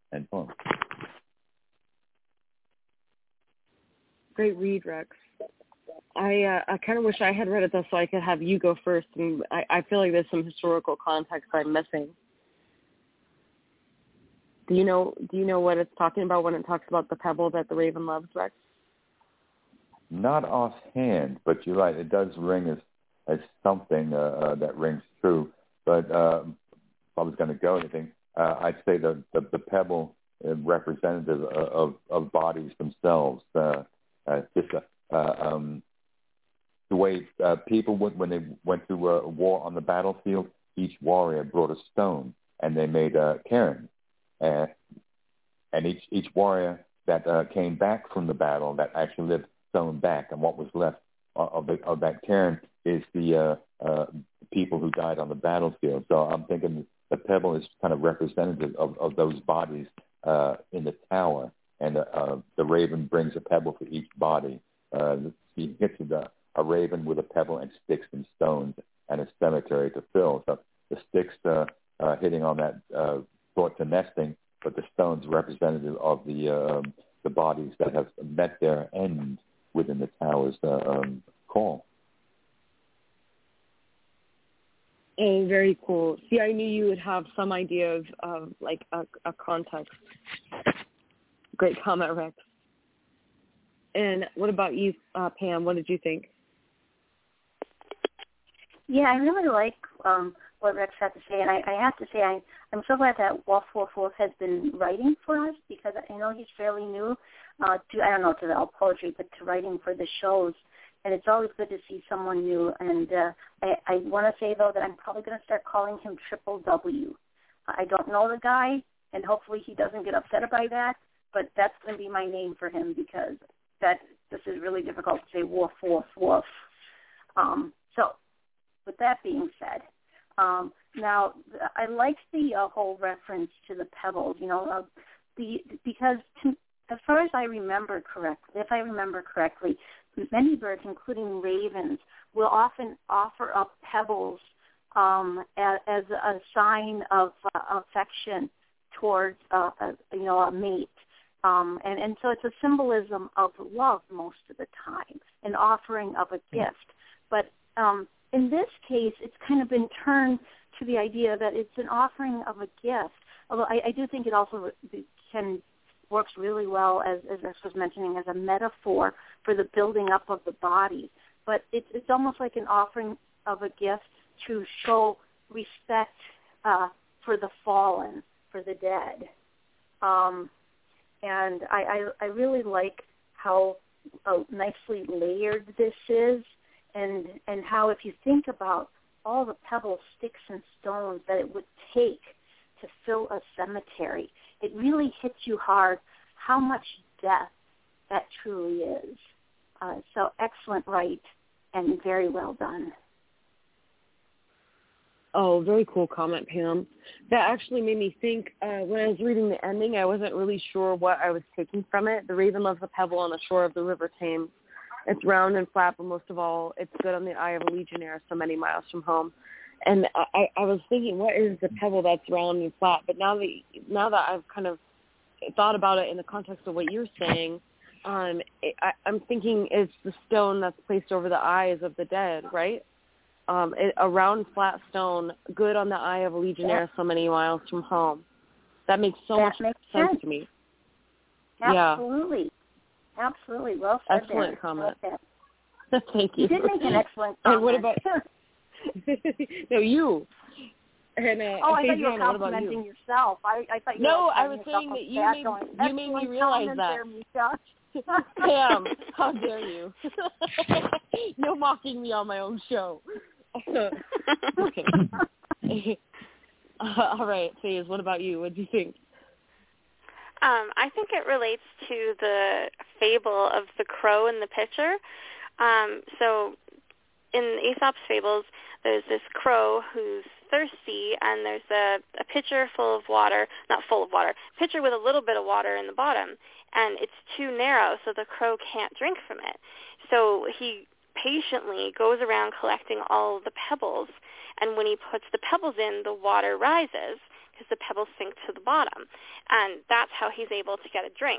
End poem. Great read, Rex. I kind of wish I had read it though, so I could have you go first. And I feel like there's some historical context I'm missing. Do you know what it's talking about when it talks about the pebble that the raven loves, Rex? Not offhand, but you're right. It does ring as something that rings true. But if I was going to go anything, I'd say the pebble is representative of bodies themselves. The way people when they went to war on the battlefield, each warrior brought a stone, and they made cairns. And each warrior that came back from the battle that actually lived stone back, and what was left of that cairn is the people who died on the battlefield. So I'm thinking the pebble is kind of representative of those bodies in the tower, and the raven brings a pebble for each body. He gets a raven with a pebble and sticks and stones and a cemetery to fill. So the sticks hitting on that thought to nesting, but the stones representative of the bodies that have met their end within the tower's call. Oh, very cool. See, I knew you would have some idea of like a context. Great comment, Rex. And what about you, Pam? What did you think? Yeah, I really like what Rex had to say, and I have to say I'm so glad that Wolf has been writing for us, because I know he's fairly new to the alt poetry, but to writing for the shows, and it's always good to see someone new. And I want to say though that I'm probably going to start calling him Triple W. I don't know the guy, and hopefully he doesn't get upset by that, but that's going to be my name for him, because this is really difficult to say. Wolf. So with that being said, now I like the whole reference to the pebbles, because as far as I remember correctly, many birds, including ravens, will often offer up pebbles as a sign of affection towards a mate. And so it's a symbolism of love most of the time, an offering of a gift. But in this case, it's kind of been turned to the idea that it's an offering of a gift. Although I do think it also works really well, as Rex was mentioning, as a metaphor for the building up of the body. But it's almost like an offering of a gift to show respect for the fallen, for the dead. And I really like how nicely layered this is, and how, if you think about all the pebbles, sticks, and stones that it would take to fill a cemetery, it really hits you hard how much death that truly is. So excellent write, and very well done. Oh, very cool comment, Pam. That actually made me think, when I was reading the ending, I wasn't really sure what I was taking from it. The raven loves the pebble on the shore of the River Thames. It's round and flat, but most of all, it's good on the eye of a legionnaire so many miles from home. And I was thinking, what is the pebble that's round and flat? But now that I've kind of thought about it in the context of what you're saying, I'm thinking it's the stone that's placed over the eyes of the dead, right? A round, flat stone, good on the eye of a legionnaire so many miles from home. That makes so much sense to me. Absolutely. Yeah. Absolutely. Well said. Excellent there. comment. Well Thank you. You did make an excellent comment. And what about... No, you. And, I thought you were complimenting yourself. I thought you were I was saying that you made me realize that. There, Pam, how dare you? No mocking me on my own show. Okay. All right, Faze, what about you? What do you think? I think it relates to the fable of the crow and the pitcher. So in Aesop's fables, there's this crow who's thirsty, and there's a pitcher full of water, not full of water, pitcher with a little bit of water in the bottom, and it's too narrow, so the crow can't drink from it. So he patiently goes around collecting all the pebbles, and when he puts the pebbles in, the water rises, because the pebbles sink to the bottom, and that's how he's able to get a drink.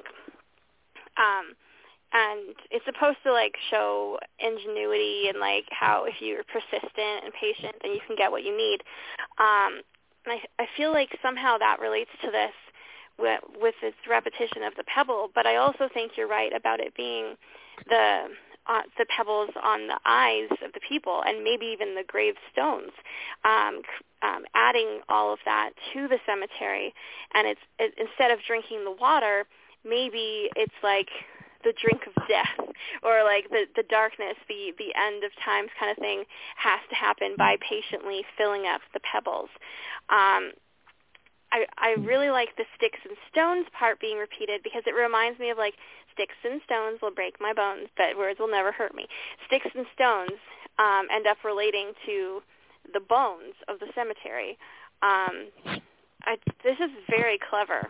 And it's supposed to like show ingenuity and like how if you're persistent and patient, then you can get what you need. And I feel like somehow that relates to this with this repetition of the pebble. But I also think you're right about it being the pebbles on the eyes of the people and maybe even the gravestones, adding all of that to the cemetery. And it's instead of drinking the water, maybe it's like the drink of death, or like the darkness, the end of times kind of thing has to happen by patiently filling up the pebbles. I really like the sticks and stones part being repeated because it reminds me of like sticks and stones will break my bones, but words will never hurt me. Sticks and stones end up relating to the bones of the cemetery. This is very clever.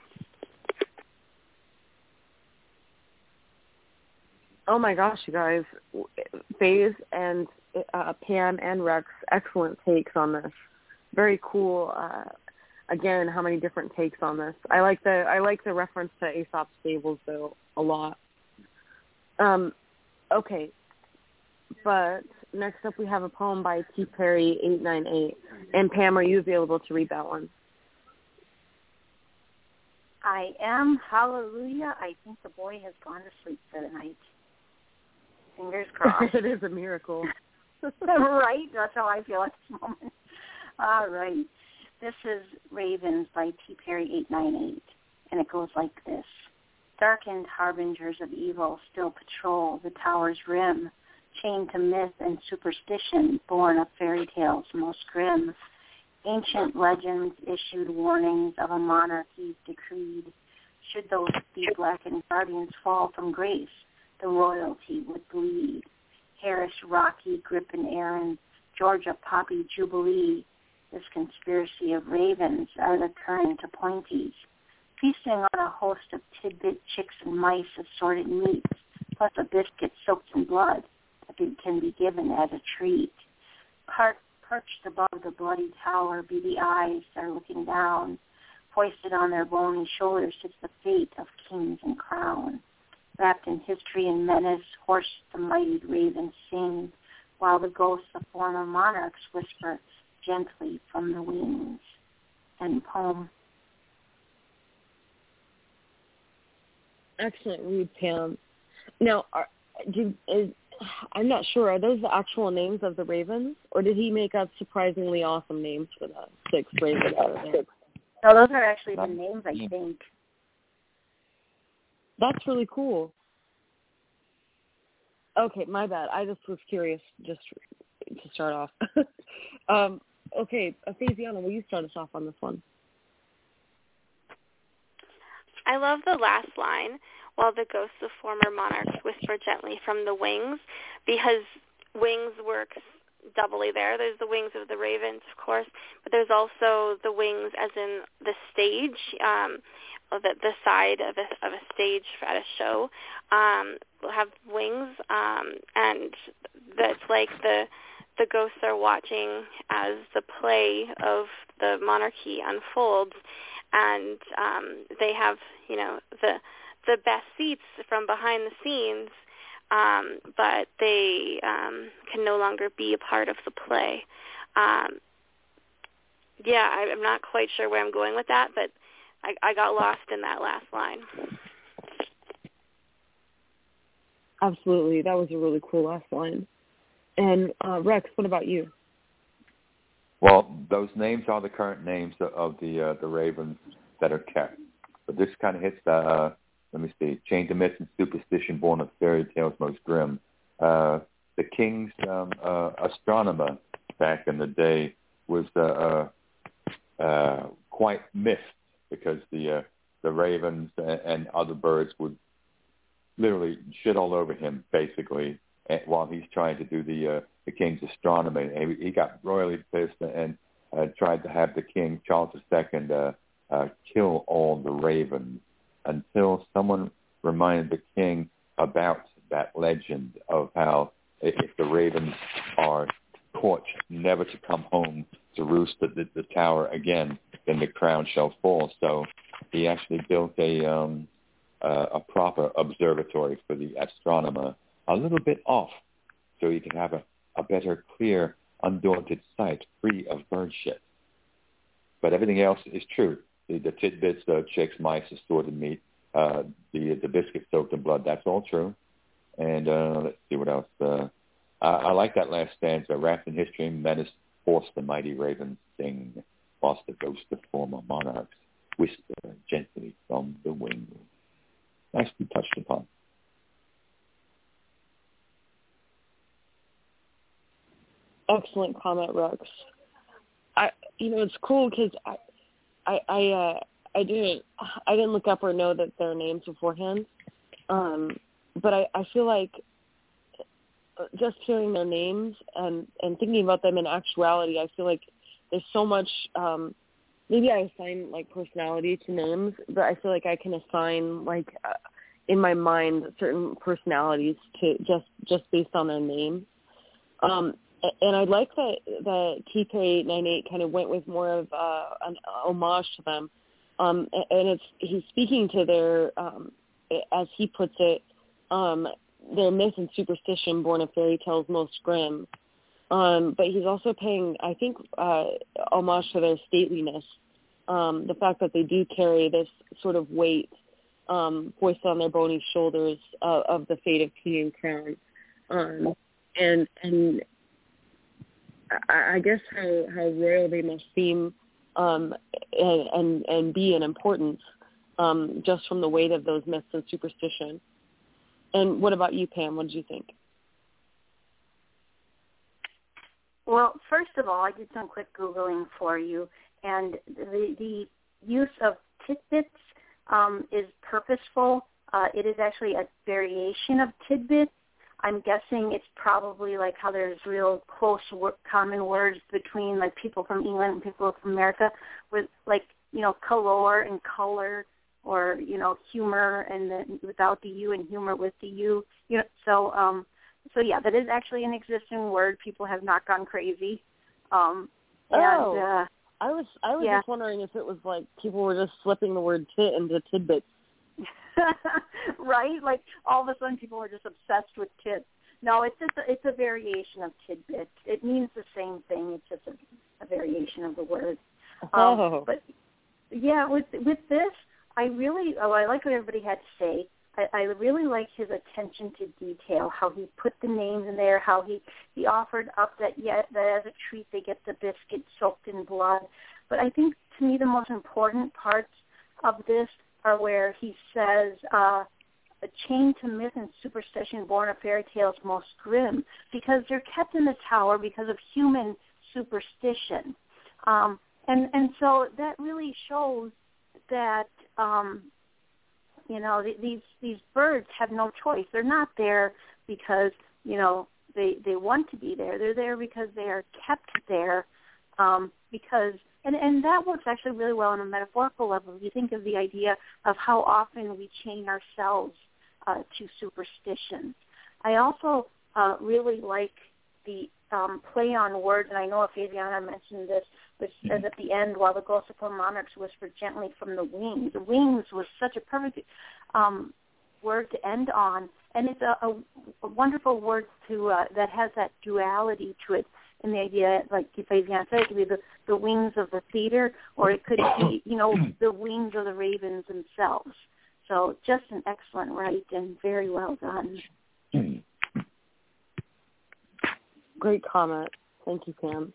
Oh my gosh, you guys. Faze and Pam and Rex, excellent takes on this. Very cool. Again, how many different takes on this. I like the reference to Aesop's Fables though a lot. Okay. But next up we have a poem by T. Perry 898. And Pam, are you available to read that one? I am. Hallelujah. I think the boy has gone to sleep for the night. Fingers crossed. It is a miracle. Right? That's how I feel at this moment. All right. This is Ravens by T. Perry 898, and it goes like this. Darkened harbingers of evil still patrol the tower's rim, chained to myth and superstition, born of fairy tales most grim. Ancient legends issued warnings of a monarchy decreed. Should those be blackened guardians fall from grace, the royalty would bleed. Harris, Rocky, Grip and Aaron, Georgia, Poppy, Jubilee, this conspiracy of ravens are the current appointees, feasting on a host of tidbit chicks and mice, assorted meats, plus a biscuit soaked in blood that can be given as a treat. Perched above the bloody tower be the eyes that are looking down. Foisted on their bony shoulders sits the fate of kings and crown. Wrapped in history and menace, hoarse the mighty ravens sing, while the ghosts of former monarchs whisper gently from the wings. End poem. Excellent read, Pam. Now, I'm not sure. Are those the actual names of the ravens, or did he make up surprisingly awesome names for the 6 ravens? No, those are actually the names, I think. That's really cool. Okay, my bad. I just was curious, just to start off. Okay, Faziana, will you start us off on this one? I love the last line, while the ghosts of former monarchs whisper gently from the wings, because wings works doubly there. There's the wings of the ravens, of course, but there's also the wings as in the stage, the side of a stage at a show will have wings, and that's like the ghosts are watching as the play of the monarchy unfolds, and they have, the best seats from behind the scenes, but they can no longer be a part of the play. I'm not quite sure where I'm going with that, but I got lost in that last line. Absolutely. That was a really cool last line. And Rex, what about you? Well, those names are the current names of the ravens that are kept. But this kind of hits the, let me see, chained to myth and superstition, born of fairy tales most grim. The king's astronomer back in the day was quite missed because the ravens and other birds would literally shit all over him, basically, while he's trying to do the king's astronomy. And he got royally pissed and tried to have the king, Charles II, kill all the ravens, until someone reminded the king about that legend of how if the ravens are torched, never to come home to roost at the tower again. then the crown shall fall. So he actually built a proper observatory for the astronomer, a little bit off, so he can have a better, clear, undaunted sight, free of bird shit. But everything else is true. The tidbits, the chicks, mice, assorted meat, the biscuit soaked in blood, that's all true. And let's see what else. I like that last stanza. Wrapped in history, menace, force the mighty ravens sing, whilst the ghosts of former monarchs whisper gently from the wing. Nicely touched upon. Excellent comment, Rex. It's cool because I didn't look up or know that their names beforehand, but I feel like just hearing their names and thinking about them in actuality, I feel like there's so much. Maybe I assign like personality to names, but I feel like I can assign like in my mind certain personalities to just based on their name. And I like that TK98 kind of went with more of an homage to them. And he's speaking to their, as he puts it, their myth and superstition born of fairy tales most grim. But he's also paying, I think, homage to their stateliness, the fact that they do carry this sort of weight voiced on their bony shoulders of the fate of king and crown. And I guess how royal they must seem and be in importance just from the weight of those myths and superstition. And what about you, Pam? What did you think? Well, first of all, I did some quick Googling for you, and the use of tidbits is purposeful. It is actually a variation of tidbit. I'm guessing it's probably like how there's real close common words between like people from England and people from America with like, color and color, or, humor and then without the U and humor with the U. So yeah, that is actually an existing word. People have not gone crazy. I was just wondering if it was like people were just slipping the word tit into tidbits. Right? Like all of a sudden people are just obsessed with tits. No, it's a variation of tidbit. It means the same thing. It's just a variation of the word. But yeah, with this, I like what everybody had to say. I really like his attention to detail, how he put the names in there, how he offered up that as a treat they get the biscuit soaked in blood. But I think to me the most important parts of this are where he says, a chain to myth and superstition born of fairy tales most grim, because they're kept in the tower because of human superstition. And so that really shows that, these birds have no choice. They're not there because, they want to be there. They're there because they are kept there and that works actually really well on a metaphorical level. If you think of the idea of how often we chain ourselves to superstition. I also really like the play on words, and I know Fabiana mentioned this, which says at the end, while the ghosts of monarchs whisper gently from the wings. The wings was such a perfect word to end on, and it's a wonderful word to that has that duality to it. And the idea, like Fabiana said, it could be the wings of the theater, or it could be, the wings of the ravens themselves. So just an excellent write and very well done. Great comment. Thank you, Pam.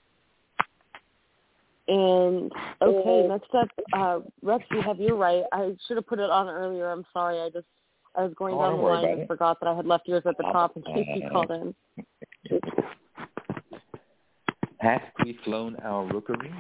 And, okay, next up, Rex, you have your right. I should have put it on earlier. I'm sorry. I was going down the line and forgot that I had left yours at the top in case you called in. Hast we flown our rookery?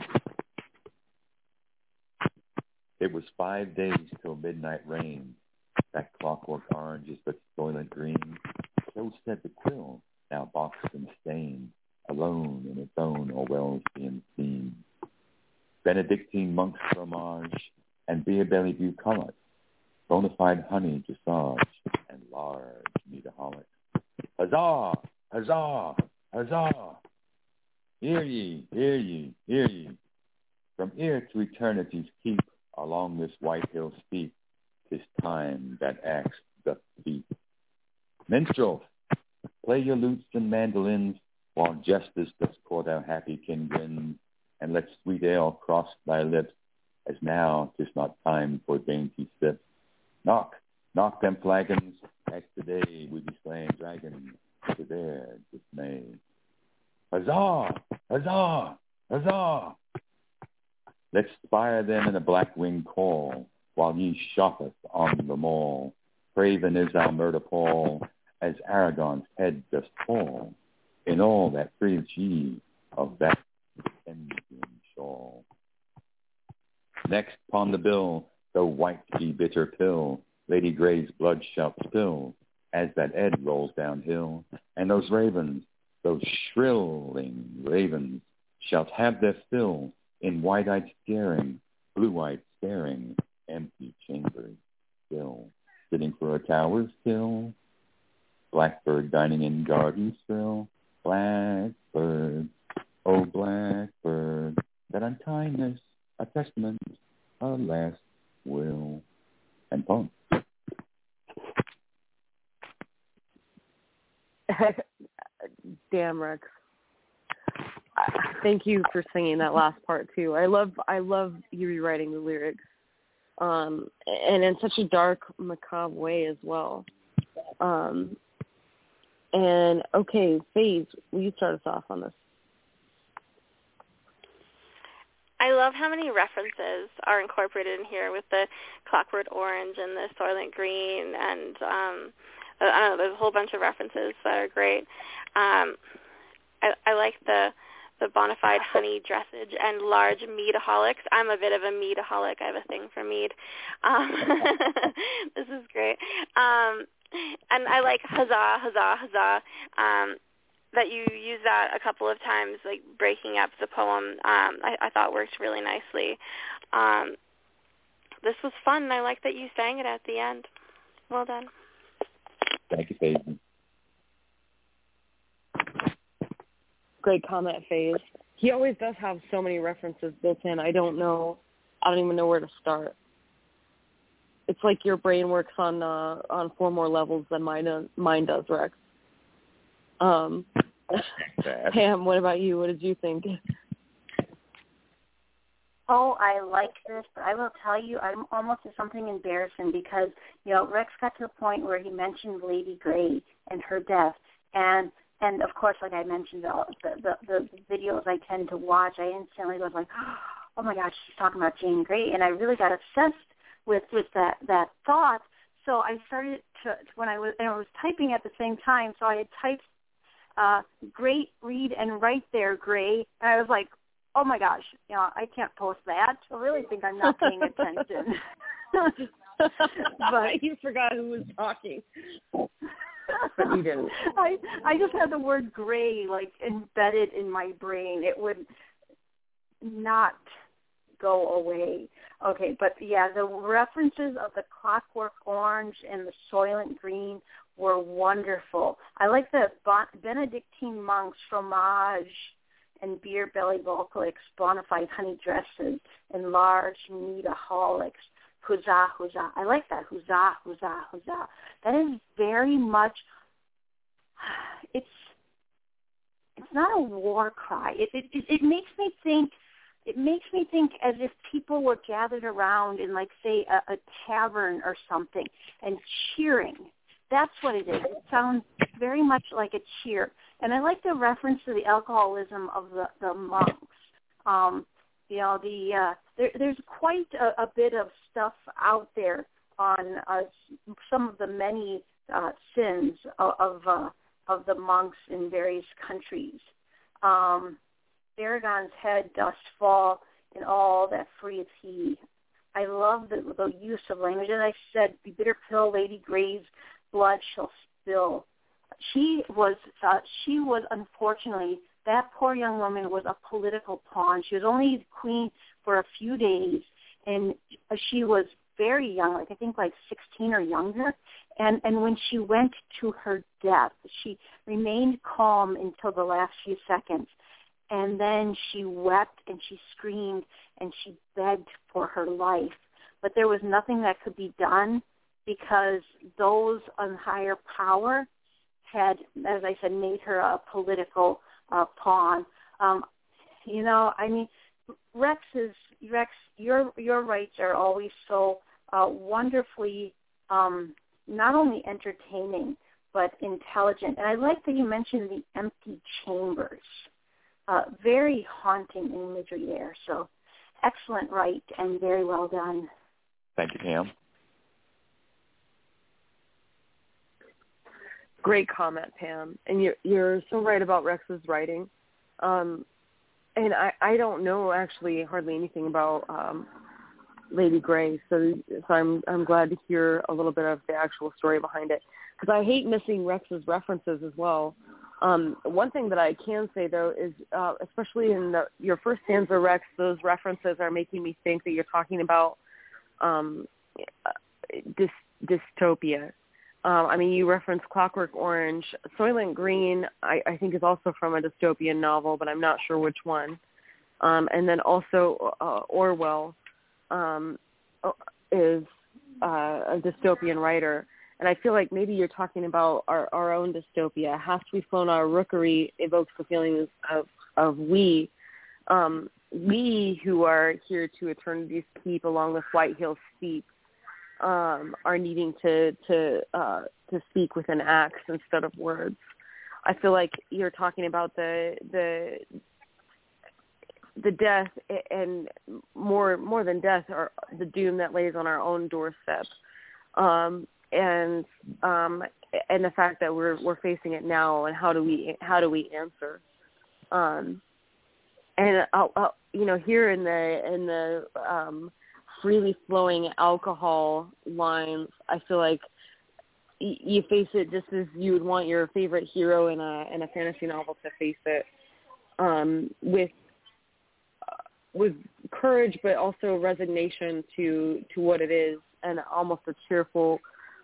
It was 5 days till midnight rain. That clockwork orange is but soylent green. So said the quill, now boxed and stained, alone in its own Orwell's being seen. Benedictine monk's fromage and beer belly bucolic, bona fide honey dressage, and large meataholic. Huzzah! Huzzah! Huzzah! Hear ye, hear ye, hear ye. From here to eternity's keep, along this white hill steep, 'tis time that axe doth speak. Minstrel, play your lutes and mandolins, while jesters doth court our happy kindrins, and let sweet ale cross thy lips, as now 'tis not time for dainty sips. Knock, knock them flagons, as today we be slaying dragons to their dismay. Huzzah! Huzzah! Huzzah! Let's spire them in a black-winged call, while ye shoppeth on the mall. Craven is our murder pall, as Aragon's head doth fall, in all that frees ye of that Indian shawl. Next upon the bill, though white be bitter pill, Lady Grey's blood shall spill, as that Ed rolls downhill, and those ravens, those shrilling ravens, shalt have their fill in wide-eyed staring, blue-eyed staring, empty chambers still, sitting for a tower still, blackbird dining in garden still, blackbird, oh blackbird, that unkindness, a testament, a last will, and poem. Damn, Rex. Thank you for singing that last part too. I love you rewriting the lyrics, and in such a dark, macabre way as well. And okay, Faze, will you start us off on this? I love how many references are incorporated in here with the Clockwork Orange and the Soylent Green, and I don't know, there's a whole bunch of references that are great. I like the bona fide honey dressage and large meadaholics. I'm a bit of a meadaholic. I have a thing for mead. This is great. And I like huzzah, huzzah, huzzah, that you use that a couple of times, like breaking up the poem. I thought worked really nicely. This was fun, and I like that you sang it at the end. Well done. Thank you, Faze. Great comment, Faze. He always does have so many references built in. I don't even know where to start. It's like your brain works on 4 more levels than mine does, Rex. Pam, what about you? What did you think? Oh, I like this, but I will tell you, I'm almost at something embarrassing because, Rex got to the point where he mentioned Lady Grey and her death, and of course, like I mentioned, the videos I tend to watch, I instantly was like, oh my gosh, she's talking about Jane Grey, and I really got obsessed with that thought. So I started when I was typing at the same time, so I had typed great read and write there, Grey, and I was like, oh my gosh, I can't post that. I really think I'm not paying attention. But you forgot who was talking. But you didn't. I just had the word gray like embedded in my brain. It would not go away. Okay, but yeah, the references of the Clockwork Orange and the Soylent Green were wonderful. I like the Benedictine monks, fromage, and beer belly volcolics, bona fide honey dresses, and large meadaholics. Huzzah, huzzah. I like that. Huzzah, huzzah, huzzah. That is very much, it's not a war cry. It makes me think, as if people were gathered around in, like, say, a tavern or something and cheering. That's what it is. It sounds very much like a cheer. And I like the reference to the alcoholism of the monks. There's quite a bit of stuff out there on some of the many sins of the monks in various countries. Aragon's head doth fall, and all that freeth he. I love the use of language. As I said, the bitter pill, Lady Grey's blood shall spill. She was unfortunately, that poor young woman was a political pawn. She was only queen for a few days, and she was very young, I think 16 or younger. And when she went to her death, she remained calm until the last few seconds. And then she wept and she screamed and she begged for her life. But there was nothing that could be done because those on higher power had, as I said, made her a political pawn. Rex, your rights are always so wonderfully not only entertaining but intelligent. And I like that you mentioned the empty chambers. Very haunting imagery there. So excellent right and very well done. Thank you, Pam. Great comment, Pam. And you're so right about Rex's writing. And I don't know actually hardly anything about Lady Grey, so I'm glad to hear a little bit of the actual story behind it, because I hate missing Rex's references as well. One thing that I can say, though, is especially in your first stanza, Rex, those references are making me think that you're talking about dystopia. You reference Clockwork Orange. Soylent Green, I think, is also from a dystopian novel, but I'm not sure which one. And then also Orwell is a dystopian writer. And I feel like maybe you're talking about our own dystopia. Has to be flown, our rookery evokes the feelings of we who are here to eternity's keep along with White Hills Steep are needing to speak with an axe instead of words. I feel like you're talking about the death, and more than death, or the doom that lays on our own doorstep. And the fact that we're facing it now, and how do we answer? Here in the freely flowing alcohol lines, I feel like you face it just as you would want your favorite hero in a fantasy novel to face it, with courage, but also resignation to what it is, and almost a cheerful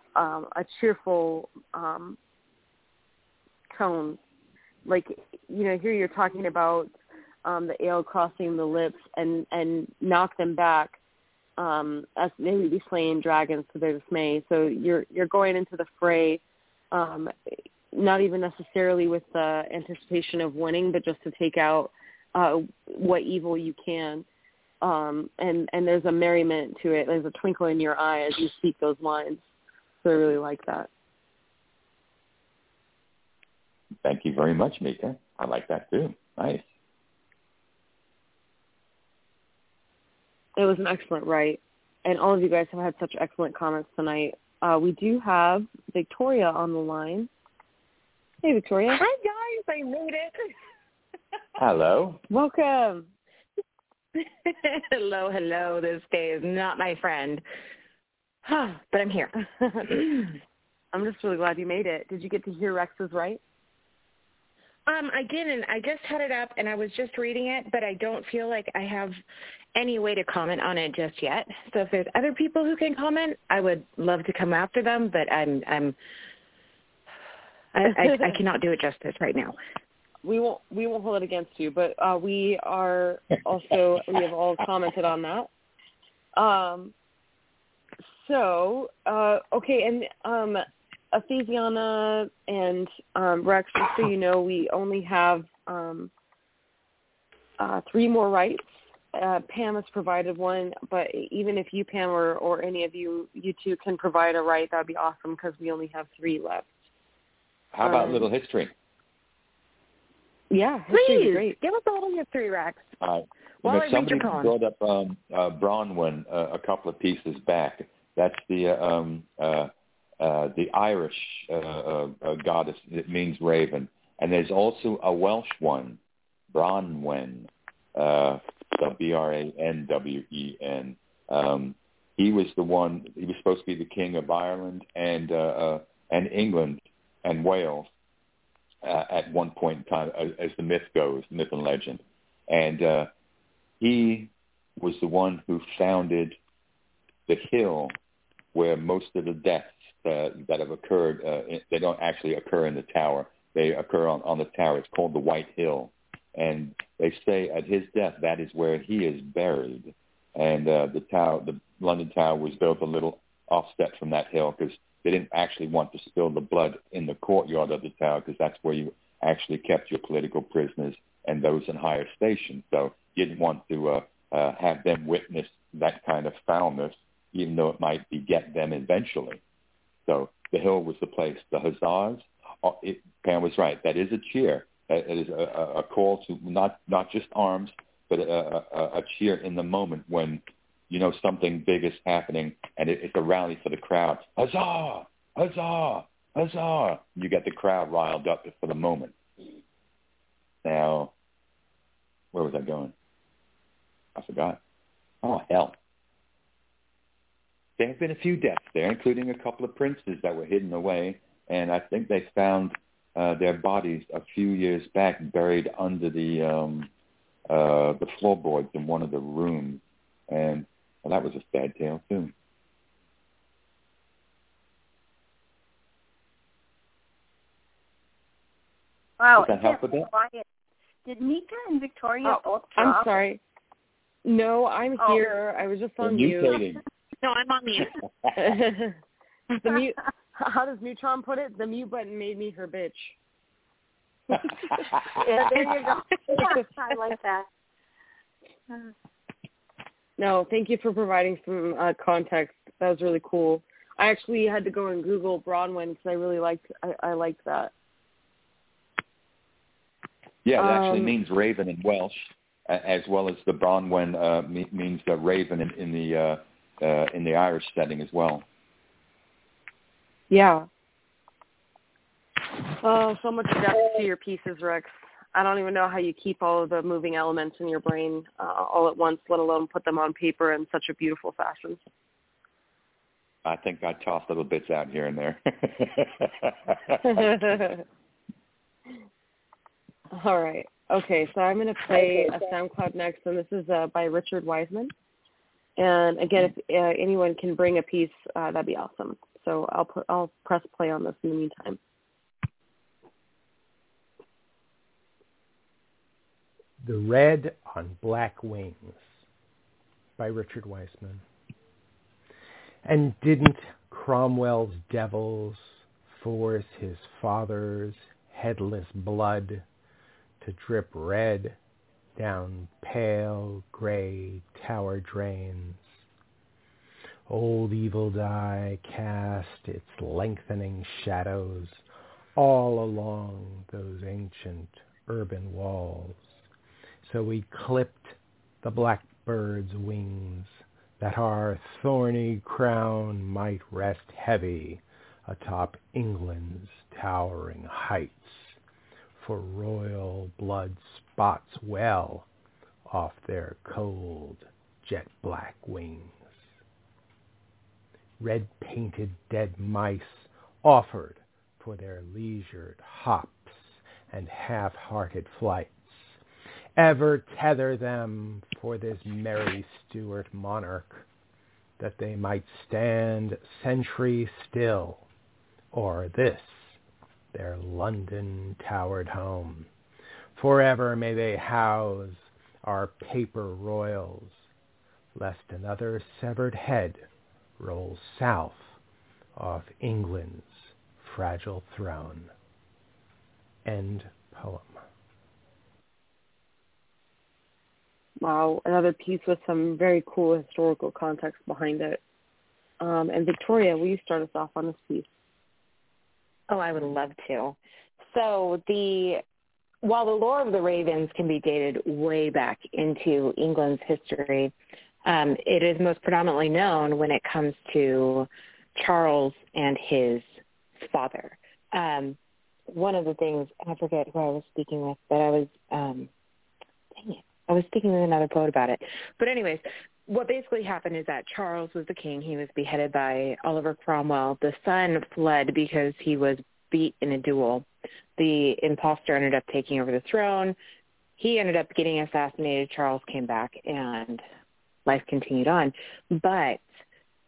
tone. Like, here you're talking about the ale crossing the lips and knock them back, as they would be slaying dragons to their dismay. So you're going into the fray, not even necessarily with the anticipation of winning, but just to take out what evil you can. And there's a merriment to it. There's a twinkle in your eye as you speak those lines. So I really like that. Thank you very much, Mika. I like that too. Nice. It was an excellent write. And all of you guys have had such excellent comments tonight. We do have Victoria on the line. Hey, Victoria. Hi, guys. I made it. Hello. Welcome. Hello. This day is not my friend. But I'm here. I'm just really glad you made it. Did you get to hear Rex's write? I didn't. I just had it up, and I was just reading it, but I don't feel like I have any way to comment on it just yet. So if there's other people who can comment, I would love to come after them, but I cannot do it justice right now. We won't hold it against you, but we have all commented on that. Okay, and Ephesiana and Rex, just so you know, we only have 3 more rights. Pam has provided one, but even if you, Pam, or any of you two can provide a right, that would be awesome, because we only have 3 left. How about a little history? Yeah, please great. Give us a little history, Rex. Somebody brought up Bronwyn a couple of pieces back. That's the Irish goddess. It means raven, and there's also a Welsh one, Bronwen, Branwen. He was the one. He was supposed to be the king of Ireland and England and Wales at one point in time, as the myth goes, myth and legend. And he was the one who founded the hill where most of the deaths that have occurred, they don't actually occur in the tower. They occur on the tower. It's called the White Hill. And they say at his death, that is where he is buried. And the London Tower was built a little offset from that hill because they didn't actually want to spill the blood in the courtyard of the tower because that's where you actually kept your political prisoners and those in higher stations. So you didn't want to have them witness that kind of foulness, even though it might beget them eventually. So the hill was the place. The huzzas, Pam was right. That is a cheer. It is a call to not just arms, but a cheer in the moment when you know something big is happening, and it's a rally for the crowd. Huzzah! Huzzah! Huzzah! You get the crowd riled up for the moment. Now, where was I going? I forgot. Oh, hell. There have been a few deaths there, including a couple of princes that were hidden away, and I think they found their bodies a few years back buried under the floorboards in one of the rooms. And well, that was a sad tale, too. Wow. Does that help with that? Quiet. Did Mika and Victoria both drop? I'm sorry. No, I'm here. I was just on mute. No, I'm on mute. The mute. How does Neutron put it? The mute button made me her bitch. Yeah, there you go. I like that. No, thank you for providing some context. That was really cool. I actually had to go and Google Bronwyn because I really liked that. Yeah, it actually means raven in Welsh, as well as the Bronwyn means the raven in the Irish setting as well. Yeah. Oh, so much depth to your pieces, Rex. I don't even know how you keep all of the moving elements in your brain all at once, let alone put them on paper in such a beautiful fashion. I think I tossed little bits out here and there. All right. Okay, so I'm going to play a SoundCloud next, and this is by Richard Wiseman. And again, if anyone can bring a piece, that'd be awesome. So I'll press play on this in the meantime. The Red on Black Wings by Richard Wiseman. And didn't Cromwell's devils force his father's headless blood to drip red down pale gray tower drains? Old Evil Eye cast its lengthening shadows all along those ancient urban walls. So we clipped the blackbird's wings, that our thorny crown might rest heavy atop England's towering heights, for royal blood spots well off their cold jet-black wings. Red-painted dead mice offered for their leisured hops and half-hearted flights, ever tether them for this merry Stuart monarch, that they might stand sentry still, or this, their London towered home. Forever may they house our paper royals, lest another severed head rolls south off England's fragile throne. End poem. Wow, another piece with some very cool historical context behind it. And Victoria, will you start us off on this piece? Oh, I would love to. So while the Lore of the Ravens can be dated way back into England's history, it is most predominantly known when it comes to Charles and his father. One of the things, I forget who I was speaking with, but I was speaking with another poet about it. But anyways, what basically happened is that Charles was the king. He was beheaded by Oliver Cromwell. The son fled because he was beat in a duel. The imposter ended up taking over the throne. He ended up getting assassinated. Charles came back, and life continued on. But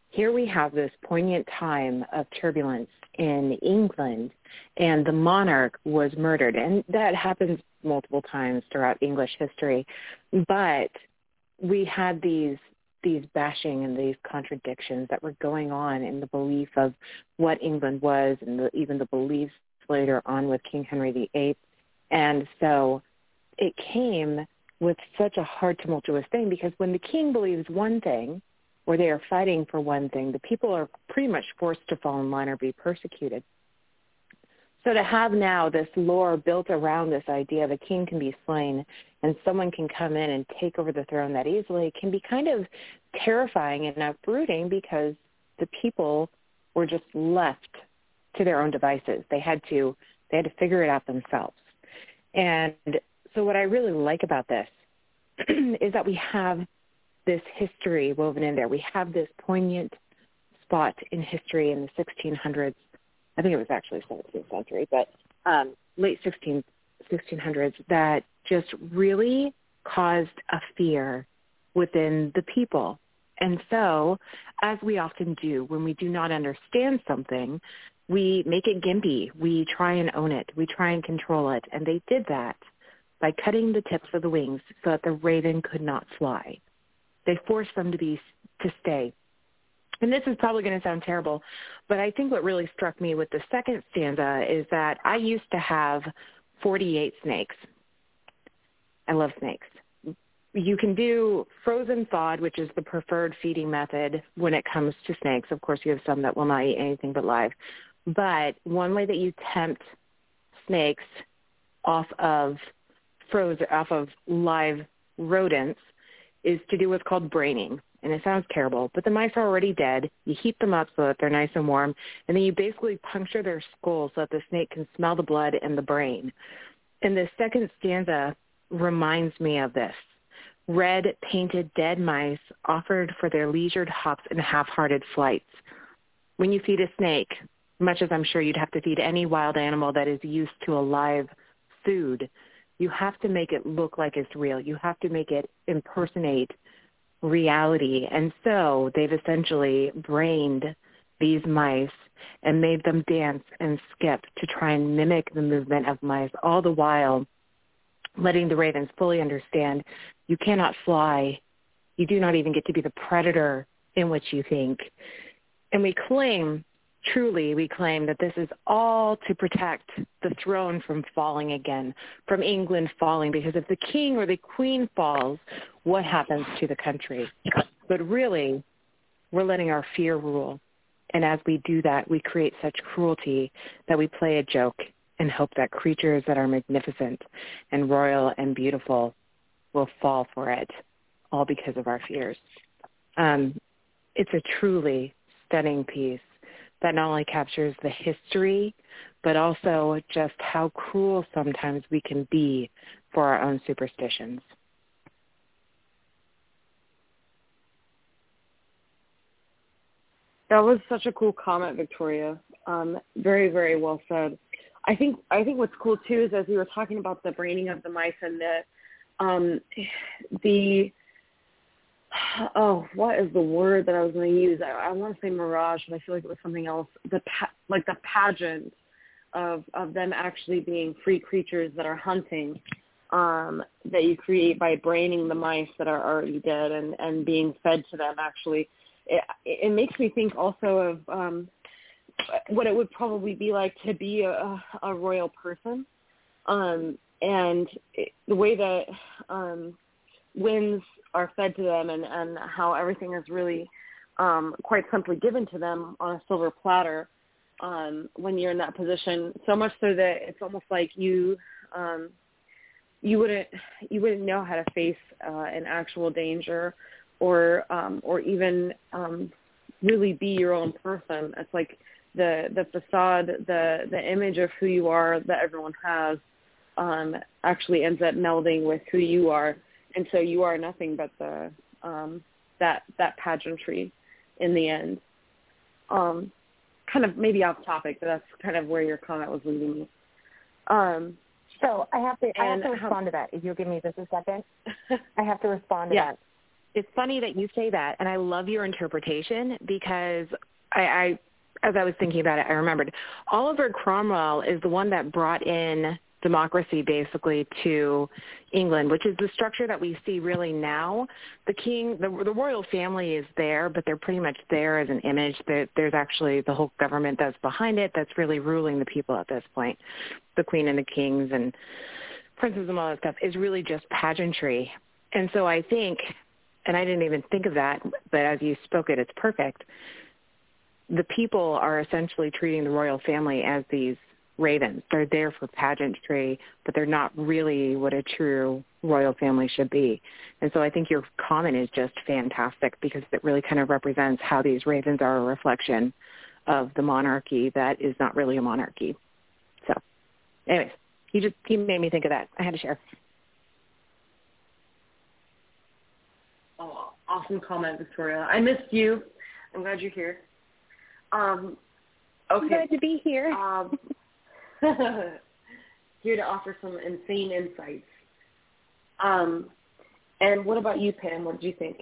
here we have this poignant time of turbulence in England, and the monarch was murdered. And that happens multiple times throughout English history. But we had these bashing and these contradictions that were going on in the belief of what England was, and even the beliefs later on with King Henry VIII. And so it came with such a hard, tumultuous thing, because when the king believes one thing, or they are fighting for one thing, the people are pretty much forced to fall in line or be persecuted. So to have now this lore built around this idea the king can be slain and someone can come in and take over the throne that easily can be kind of terrifying and uprooting, because the people were just left to their own devices. They had to figure it out themselves. And so what I really like about this is that we have this history woven in there. We have this poignant spot in history in the 1600s. I think it was actually 17th century, but late 1600s, that just really caused a fear within the people. And so, as we often do when we do not understand something, we make it gimpy. We try and own it. We try and control it. And they did that by cutting the tips of the wings so that the raven could not fly. They forced them to stay. And this is probably going to sound terrible, but I think what really struck me with the second stanza is that I used to have 48 snakes. I love snakes. You can do frozen thawed, which is the preferred feeding method when it comes to snakes. Of course, you have some that will not eat anything but live. But one way that you tempt snakes off of live rodents is to do what's called braining. And it sounds terrible, but the mice are already dead. You heat them up so that they're nice and warm, and then you basically puncture their skull so that the snake can smell the blood and the brain. And the second stanza reminds me of this. Red, painted, dead mice offered for their leisured hops and half-hearted flights. When you feed a snake, much as I'm sure you'd have to feed any wild animal that is used to a live food, you have to make it look like it's real. You have to make it impersonate reality. And so they've essentially brained these mice and made them dance and skip to try and mimic the movement of mice, all the while letting the ravens fully understand you cannot fly. You do not even get to be the predator in which you think. And we claim that this is all to protect the throne from falling again, from England falling, because if the king or the queen falls, what happens to the country? But really, we're letting our fear rule. And as we do that, we create such cruelty that we play a joke and hope that creatures that are magnificent and royal and beautiful will fall for it, all because of our fears. It's a truly stunning piece that not only captures the history, but also just how cruel sometimes we can be for our own superstitions. That was such a cool comment, Victoria. Very, very well said. I think what's cool too is as we were talking about the braining of the mice and what is the word that I was going to use? I want to say mirage, but I feel like it was something else. The pageant of them actually being free creatures that are hunting, that you create by braining the mice that are already dead and being fed to them. Actually, it makes me think also of what it would probably be like to be a royal person, and the way that winds are fed to them and how everything is really quite simply given to them on a silver platter when you're in that position, so much so that it's almost like you wouldn't know how to face an actual danger or even really be your own person. It's like the facade, the image of who you are that everyone has actually ends up melding with who you are. And so you are nothing but the that pageantry in the end. Kind of maybe off topic, but that's kind of where your comment was leading me. So I have to respond to that. If you'll give me just a second, I have to respond to that. it's funny that you say that, and I love your interpretation because I as I was thinking about it, I remembered Oliver Cromwell is the one that brought in democracy basically to England, which is the structure that we see really now. The king, the royal family is there, but they're pretty much there as an image. There's actually the whole government that's behind it that's really ruling the people at this point. The queen and the kings and princes and all that stuff is really just pageantry. And so I think, and I didn't even think of that, but as you spoke it, it's perfect. The people are essentially treating the royal family as these ravens. They're there for pageantry, but they're not really what a true royal family should be. And so I think your comment is just fantastic because it really kind of represents how these ravens are a reflection of the monarchy that is not really a monarchy. So anyways, he made me think of that. I had to share. Oh, awesome comment, Victoria. I missed you. I'm glad you're here. Okay. I'm glad to be here. Here to offer some insane insights. And what about you, Pam? What did you think?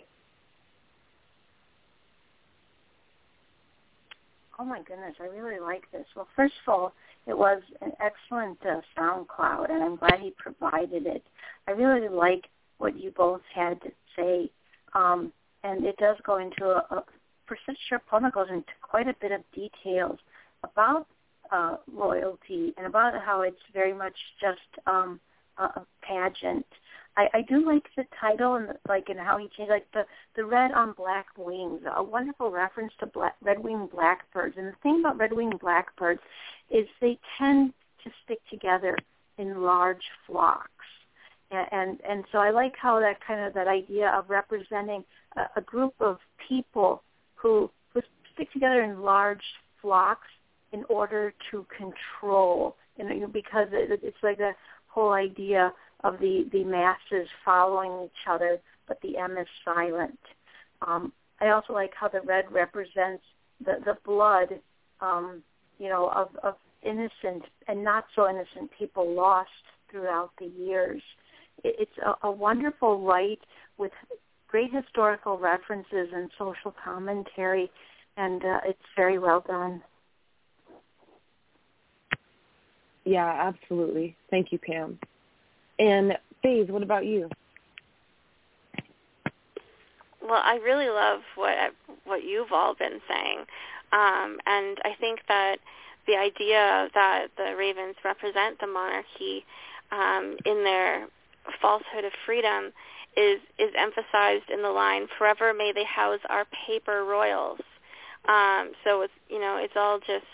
Oh, my goodness, I really like this. Well, first of all, it was an excellent sound cloud, and I'm glad he provided it. I really like what you both had to say, and it does go into for such short poem, it goes into quite a bit of details about royalty and about how it's very much just a pageant. I do like the title and how he changed, the red on black wings, a wonderful reference to red-winged blackbirds. And the thing about red-winged blackbirds is they tend to stick together in large flocks. And so I like how that idea of representing a group of people who stick together in large flocks in order to control, because it's like the whole idea of the masses following each other, but the M is silent. I also like how the red represents the blood, of innocent and not so innocent people lost throughout the years. It's a wonderful write with great historical references and social commentary, and it's very well done. Yeah, absolutely. Thank you, Pam. And Faith, what about you? Well, I really love what you've all been saying, and I think that the idea that the ravens represent the monarchy in their falsehood of freedom is emphasized in the line, "Forever may they house our paper royals." So it's all just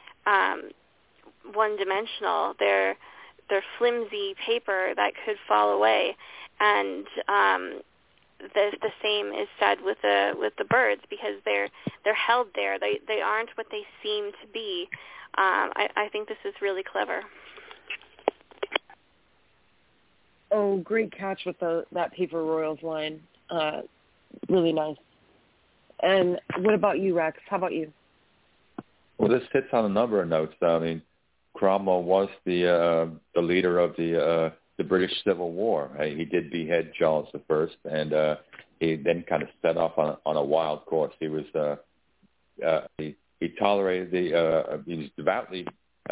one-dimensional. They're flimsy paper that could fall away, and the same is said with the birds because they're held there. They aren't what they seem to be. I think this is really clever. Oh, great catch with that Paper Royals line. Really nice. And what about you, Rex? How about you? Well, this hits on a number of notes. I mean, Cromwell was the leader of the British Civil War. He did behead Charles I, and he then kind of set off on a wild course. He was he tolerated he was devoutly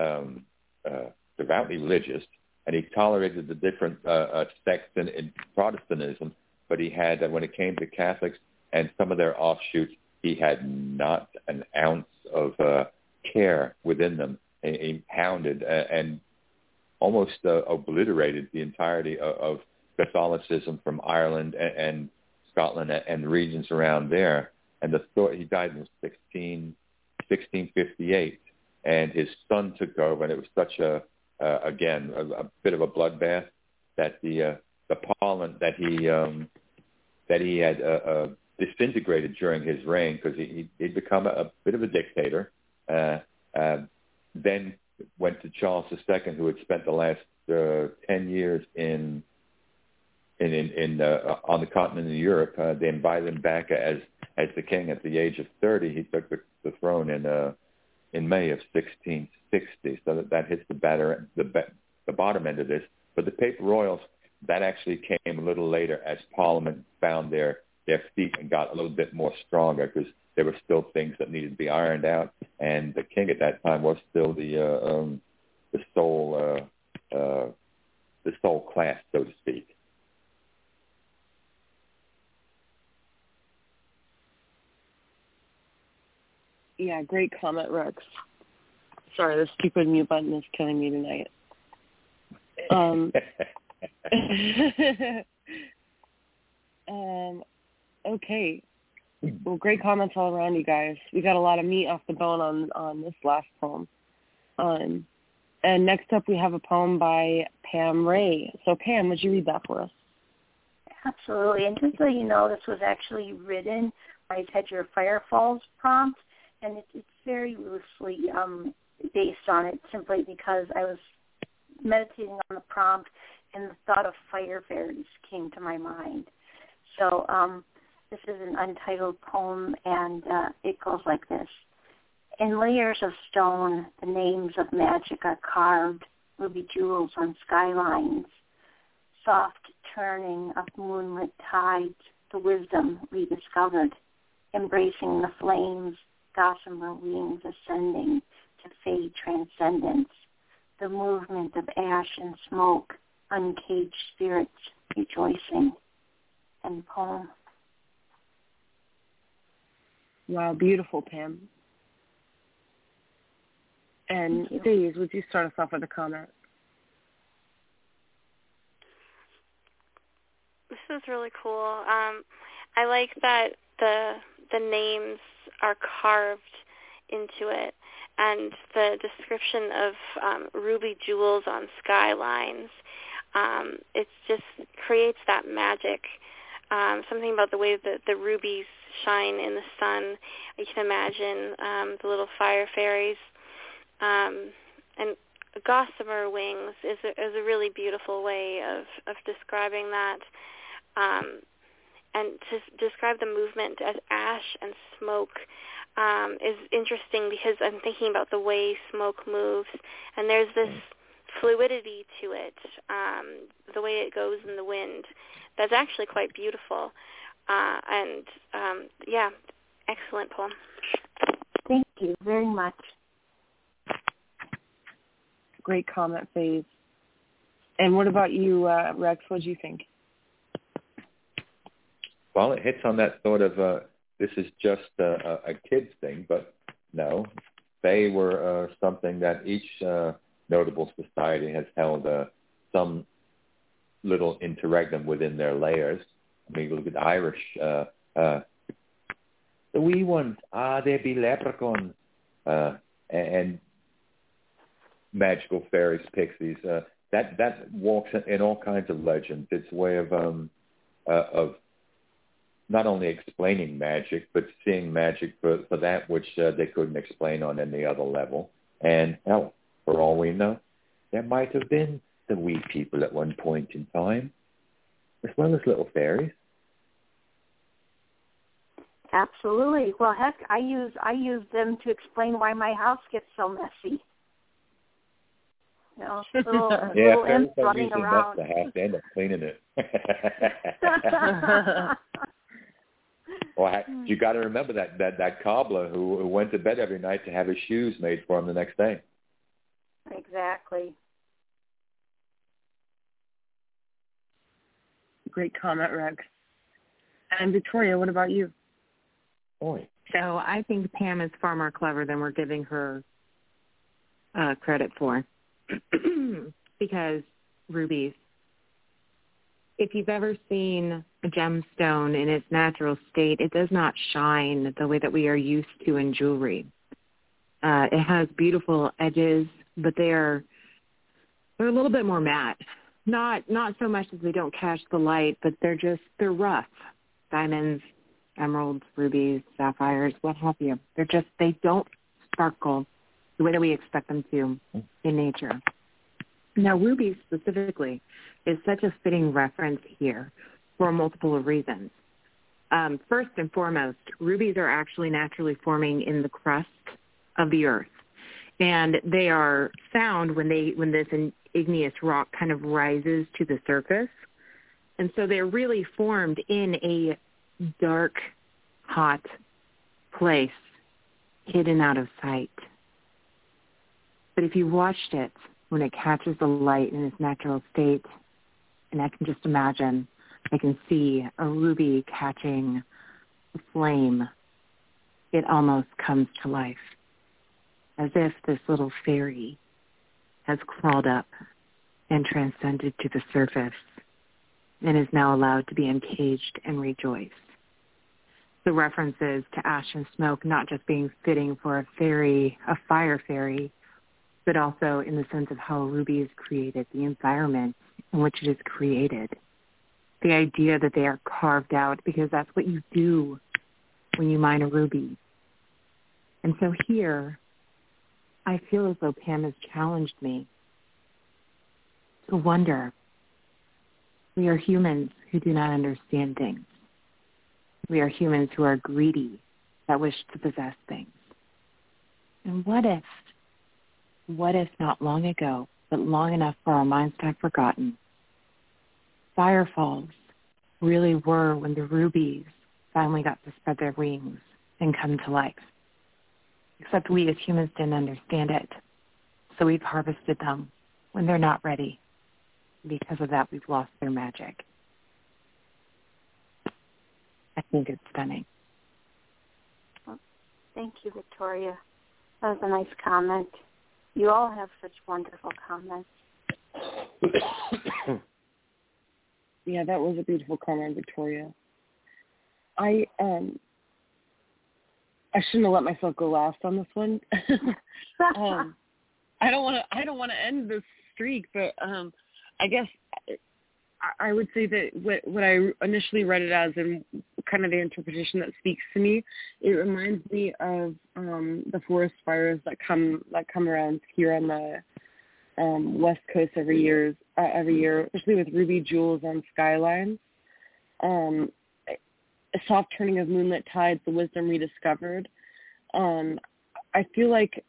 religious, and he tolerated the different sects in Protestantism. But he had, when it came to Catholics and some of their offshoots, he had not an ounce of care within them. He hounded and almost obliterated the entirety of Catholicism from Ireland and Scotland and the regions around there. And he died in 1658, and his son took over, and it was such a bit of a bloodbath that the Parliament that he had disintegrated during his reign, because he'd become a bit of a dictator. Then went to Charles II, who had spent the last 10 years on the continent of Europe. They invited him back as the king at the age of 30. He took the throne in May of 1660. So that hits the bottom end of this. But the Paper Royals, that actually came a little later as Parliament found their their feet and got a little bit more stronger because there were still things that needed to be ironed out. And the king at that time was still the sole class, so to speak. Yeah, great comment, Rex. Sorry, the stupid mute button is killing me tonight. Okay. Well, great comments all around, you guys. We got a lot of meat off the bone on this last poem. And next up, we have a poem by Pam Ray. So, Pam, would you read that for us? Absolutely. And just so you know, this was actually written by Tedger Firefall's prompt, and it's very loosely based on it simply because I was meditating on the prompt and the thought of fire fairies came to my mind. So this is an untitled poem, and it goes like this. In layers of stone, the names of magic are carved, ruby jewels on skylines, soft turning of moonlit tides, the wisdom rediscovered, embracing the flames, gossamer wings ascending to fade transcendence, the movement of ash and smoke, uncaged spirits rejoicing. End poem. Wow, beautiful, Pam. And Daze, would you start us off with a comment? This is really cool. I like that the names are carved into it, and the description of ruby jewels on skylines. It just creates that magic. Something about the way that the rubies shine in the sun. I can imagine the little fire fairies. And gossamer wings is a really beautiful way of describing that. And to describe the movement as ash and smoke is interesting because I'm thinking about the way smoke moves, and there's this fluidity to it, the way it goes in the wind. That's actually quite beautiful. Yeah, excellent poem. Thank you very much. Great comment, Faith. And what about you, Rex? What do you think? Well, it hits on that sort of, this is just a kid's thing, but no. They were something that each notable society has held some little interregnum within their layers. I mean, look at the Irish. The wee ones, they be leprechauns. And magical fairies, pixies. That walks in all kinds of legends. It's a way of not only explaining magic, but seeing magic for that which they couldn't explain on any other level. And hell, for all we know, there might have been the wee people at one point in time, as well as little fairies. Absolutely. Well, heck, I use them to explain why my house gets so messy. You know, little imps running around. The house, they end up cleaning it. Well, you got to remember that cobbler who went to bed every night to have his shoes made for him the next day. Exactly. Great comment, Rex. And Victoria, what about you? Boy. So I think Pam is far more clever than we're giving her credit for. Because rubies, if you've ever seen a gemstone in its natural state, it does not shine the way that we are used to in jewelry. It has beautiful edges, but they're a little bit more matte. Not so much as they don't catch the light, but they're rough. Diamonds, emeralds, rubies, sapphires, what have you. They don't sparkle the way that we expect them to in nature. Now, rubies specifically is such a fitting reference here for multiple reasons. First and foremost, rubies are actually naturally forming in the crust of the earth, and they are found when this igneous rock kind of rises to the surface, and so they're really formed in a dark, hot place hidden out of sight. But if you watched it when it catches the light in its natural state, and I can just imagine, I can see a ruby catching a flame, it almost comes to life, as if this little fairy has crawled up and transcended to the surface and is now allowed to be encaged and rejoice. The references to ash and smoke not just being fitting for a fairy, a fire fairy, but also in the sense of how a ruby is created, the environment in which it is created. The idea that they are carved out, because that's what you do when you mine a ruby. And so here, I feel as though Pam has challenged me to wonder. We are humans who do not understand things. We are humans who are greedy, that wish to possess things. And what if not long ago, but long enough for our minds to have forgotten, firefalls really were when the rubies finally got to spread their wings and come to life. Except we as humans didn't understand it. So we've harvested them when they're not ready. Because of that, we've lost their magic. I think it's stunning. Well, thank you, Victoria. That was a nice comment. You all have such wonderful comments. Yeah, that was a beautiful comment, Victoria. I shouldn't have let myself go last on this one. I don't want to end this streak, but I guess I would say that what I initially read it as and kind of the interpretation that speaks to me, it reminds me of the forest fires that come around here on the West Coast every year, especially with ruby jewels on skylines. A soft turning of moonlit tides, the wisdom rediscovered. I feel like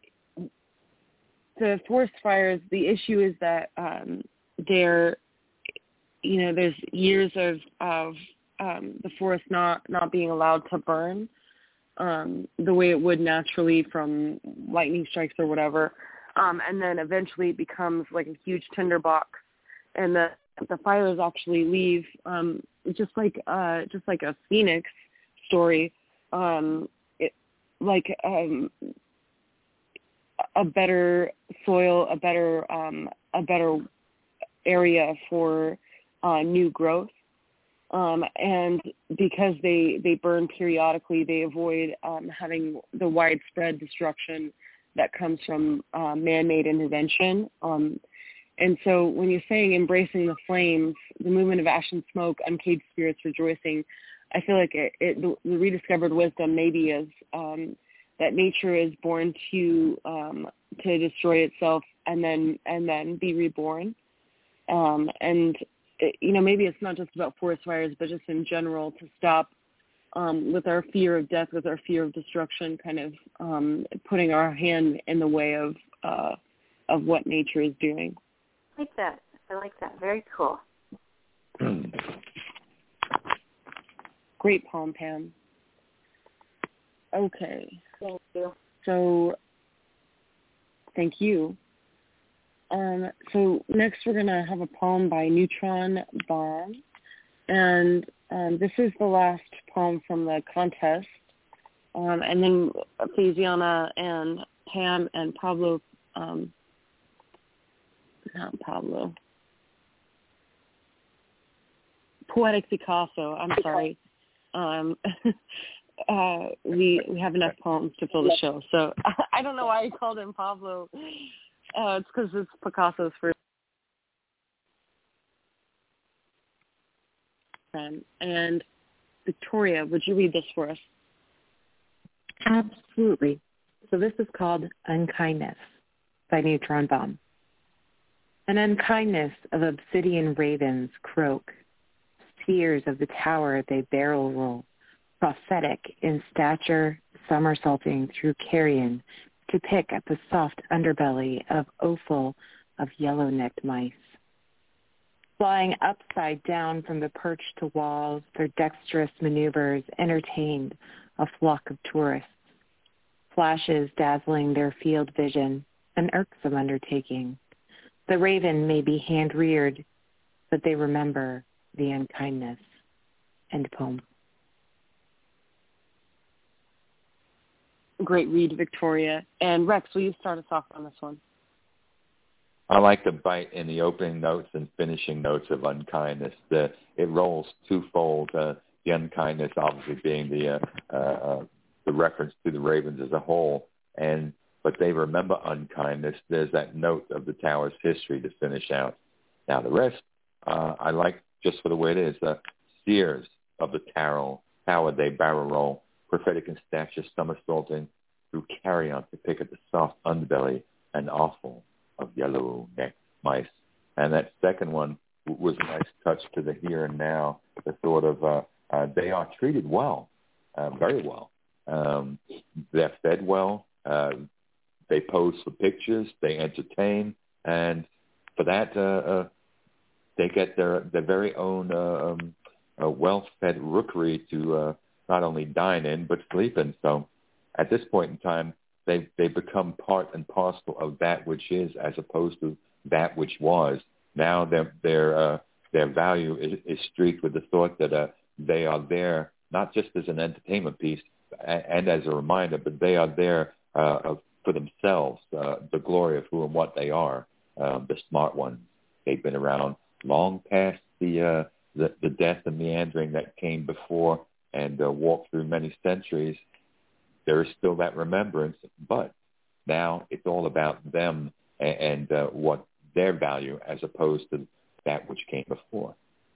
the forest fires, the issue is that there's years of the forest not being allowed to burn the way it would naturally from lightning strikes or whatever. And then eventually it becomes like a huge tinderbox, and the fires actually leave just like a phoenix story, a better soil, a better area for new growth. And because they burn periodically, they avoid having the widespread destruction that comes from man-made intervention. And so when you're saying embracing the flames, the movement of ash and smoke, uncaged spirits rejoicing, I feel like the rediscovered wisdom maybe is that nature is born to destroy itself and then be reborn. Maybe it's not just about forest fires, but just in general to stop with our fear of death, with our fear of destruction, kind of putting our hand in the way of what nature is doing. I like that. Very cool. Great poem, Pam. Okay. Thank you. So, thank you. So next we're going to have a poem by Neutron Bomb. And this is the last poem from the contest. And then Feliciana and Pam and Pablo, not Pablo, Poetic Picasso, I'm sorry. We have enough poems to fill the show. So I don't know why I called him Pablo. It's because it's Picasso's first name. And Victoria, would you read this for us? Absolutely. So this is called Unkindness by Neutron Bomb. An unkindness of obsidian ravens croak, spheres of the tower they barrel roll, prophetic in stature, somersaulting through carrion to pick at the soft underbelly of offal of yellow-necked mice. Flying upside down from the perch to walls, their dexterous maneuvers entertained a flock of tourists. Flashes dazzling their field vision, an irksome undertaking. The raven may be hand-reared, but they remember the unkindness. End poem. Great read, Victoria. And Rex, will you start us off on this one? I like the bite in the opening notes and finishing notes of unkindness. It rolls twofold. The unkindness, obviously, being the reference to the ravens as a whole, but they remember unkindness. There's that note of the tower's history to finish out. Now the rest, I like just for the way it is. Seers of the tower, they barrel roll, prophetic in stature, somersaulting through carrion to pick at the soft underbelly and offal of yellow-necked mice. And that second one was a nice touch to the here and now, the sort of they are treated well, very well. They're fed well. They pose for pictures. They entertain. And for that, they get their very own well-fed rookery to not only dine in, but sleep in. So at this point in time, they become part and parcel of that which is, as opposed to that which was. Now their value is streaked with the thought that they are there not just as an entertainment piece and as a reminder, but they are there for themselves, the glory of who and what they are, the smart ones. They've been around long past the death and meandering that came before and walked through many centuries. There is still that remembrance, but now it's all about them and what their value as opposed to that which came before.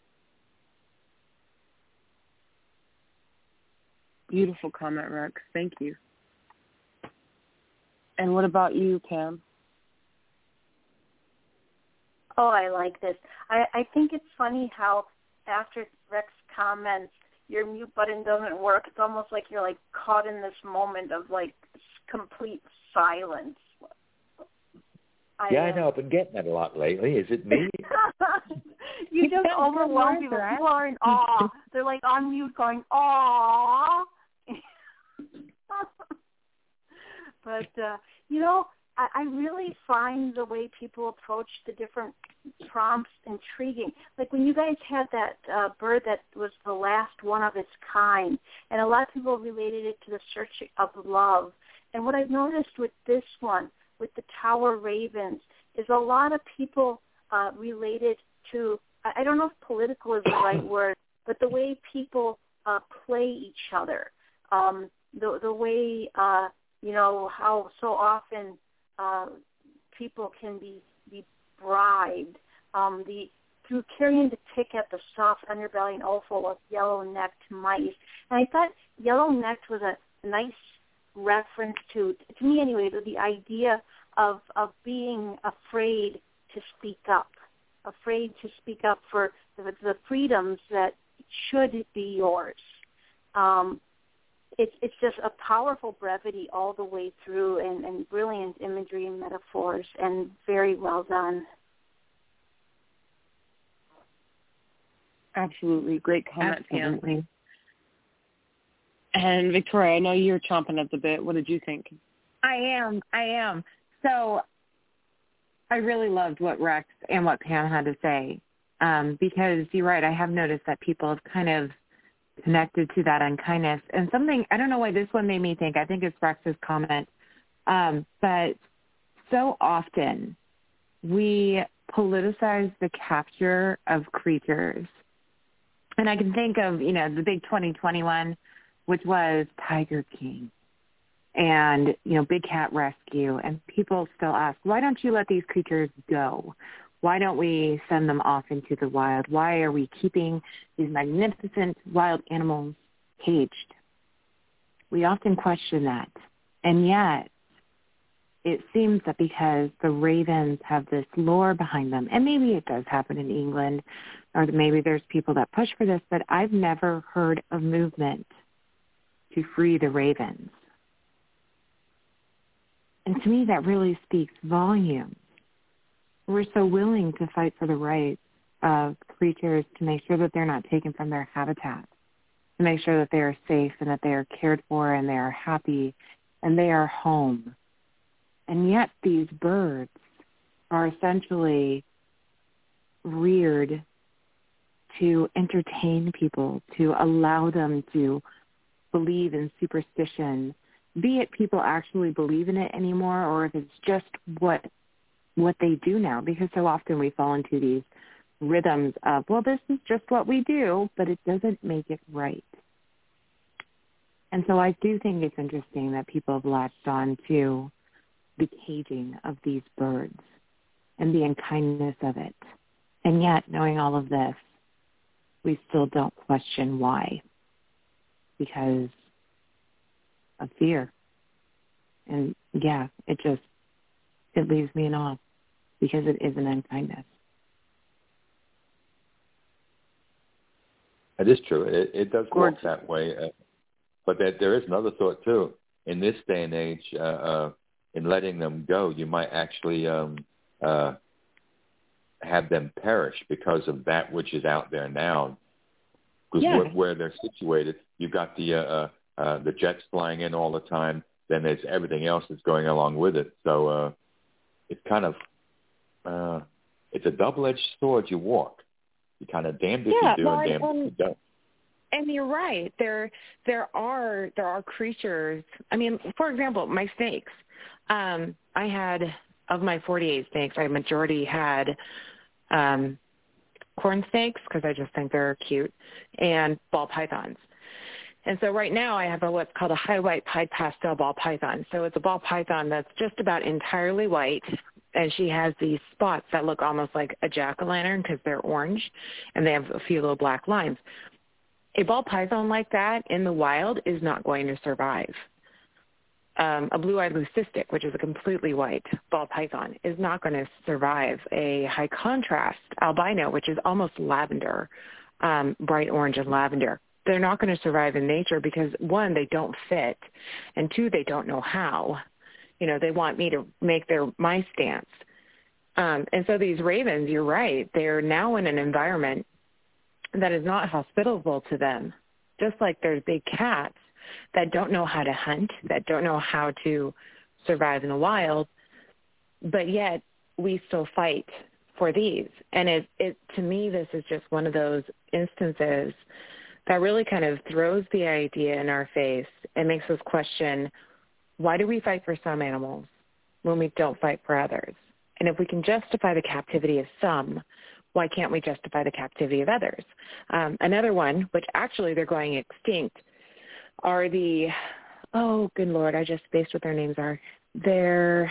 Beautiful comment, Rex. Thank you. And what about you, Pam? Oh, I like this. I think it's funny how after Rex comments, your mute button doesn't work. It's almost like you're like caught in this moment of like complete silence. I know. I've been getting that a lot lately. Is it me? You just overwhelm people. People are in awe. They're like on mute going, aw. But, I really find the way people approach the different prompts intriguing. Like when you guys had that bird that was the last one of its kind, and a lot of people related it to the search of love. And what I've noticed with this one, with the tower ravens, is a lot of people related to, I don't know if political is the right word, but the way people play each other. The way, how so often people can be bribed, through carrying the tick at the soft underbelly and offal of yellow-necked mice. And I thought yellow-necked was a nice reference to me anyway, the idea of being afraid to speak up for the freedoms that should be yours. It's just a powerful brevity all the way through and brilliant imagery and metaphors and very well done. Absolutely. Great comment, Absolutely. Pam. And Victoria, I know you're chomping at the bit. What did you think? I am. So I really loved what Rex and what Pam had to say because you're right. I have noticed that people have kind of connected to that unkindness. And something, I don't know why this one made me think, I think it's Rex's comment, but so often we politicize the capture of creatures. And I can think of, the big 2021, which was Tiger King and, Big Cat Rescue. And people still ask, why don't you let these creatures go? Why don't we send them off into the wild? Why are we keeping these magnificent wild animals caged? We often question that. And yet, it seems that because the ravens have this lore behind them, and maybe it does happen in England, or maybe there's people that push for this, but I've never heard of movement to free the ravens. And to me, that really speaks volumes. We're so willing to fight for the rights of creatures to make sure that they're not taken from their habitat, to make sure that they are safe and that they are cared for and they are happy and they are home. And yet these birds are essentially reared to entertain people, to allow them to believe in superstition, be it people actually believe in it anymore or if it's just what they do now, because so often we fall into these rhythms of, well, this is just what we do, but it doesn't make it right. And so I do think it's interesting that people have latched on to the caging of these birds and the unkindness of it. And yet, knowing all of this, we still don't question why, because of fear. And yeah, it leaves me in awe because it is an unkindness. It is true. It does work that way. But there is another thought, too. In this day and age, in letting them go, you might actually have them perish because of that which is out there now. Because where they're situated, you've got the jets flying in all the time. Then there's everything else that's going along with it. So it's kind of it's a double-edged sword you walk. You kind of damned if you do and damned if you don't. And you're right. There are creatures. I mean, for example, my snakes. I had, of my 48 snakes, I majority had corn snakes because I just think they're cute, and ball pythons. And so right now I have what's called a high white pied pastel ball python. So it's a ball python that's just about entirely white, and she has these spots that look almost like a jack-o'-lantern because they're orange, and they have a few little black lines. A ball python like that in the wild is not going to survive. A blue-eyed leucistic, which is a completely white ball python, is not going to survive. A high-contrast albino, which is almost lavender, bright orange and lavender, they're not going to survive in nature because, one, they don't fit, and two, they don't know how. You know, they want me to make my stance. And so these ravens, you're right, they're now in an environment that is not hospitable to them, just like there's big cats that don't know how to hunt, that don't know how to survive in the wild, but yet we still fight for these. And it to me, this is just one of those instances that really kind of throws the idea in our face and makes us question, why do we fight for some animals when we don't fight for others? And if we can justify the captivity of some, why can't we justify the captivity of others? Another one, which actually they're going extinct, are the, oh, good Lord, I just spaced what their names are. They're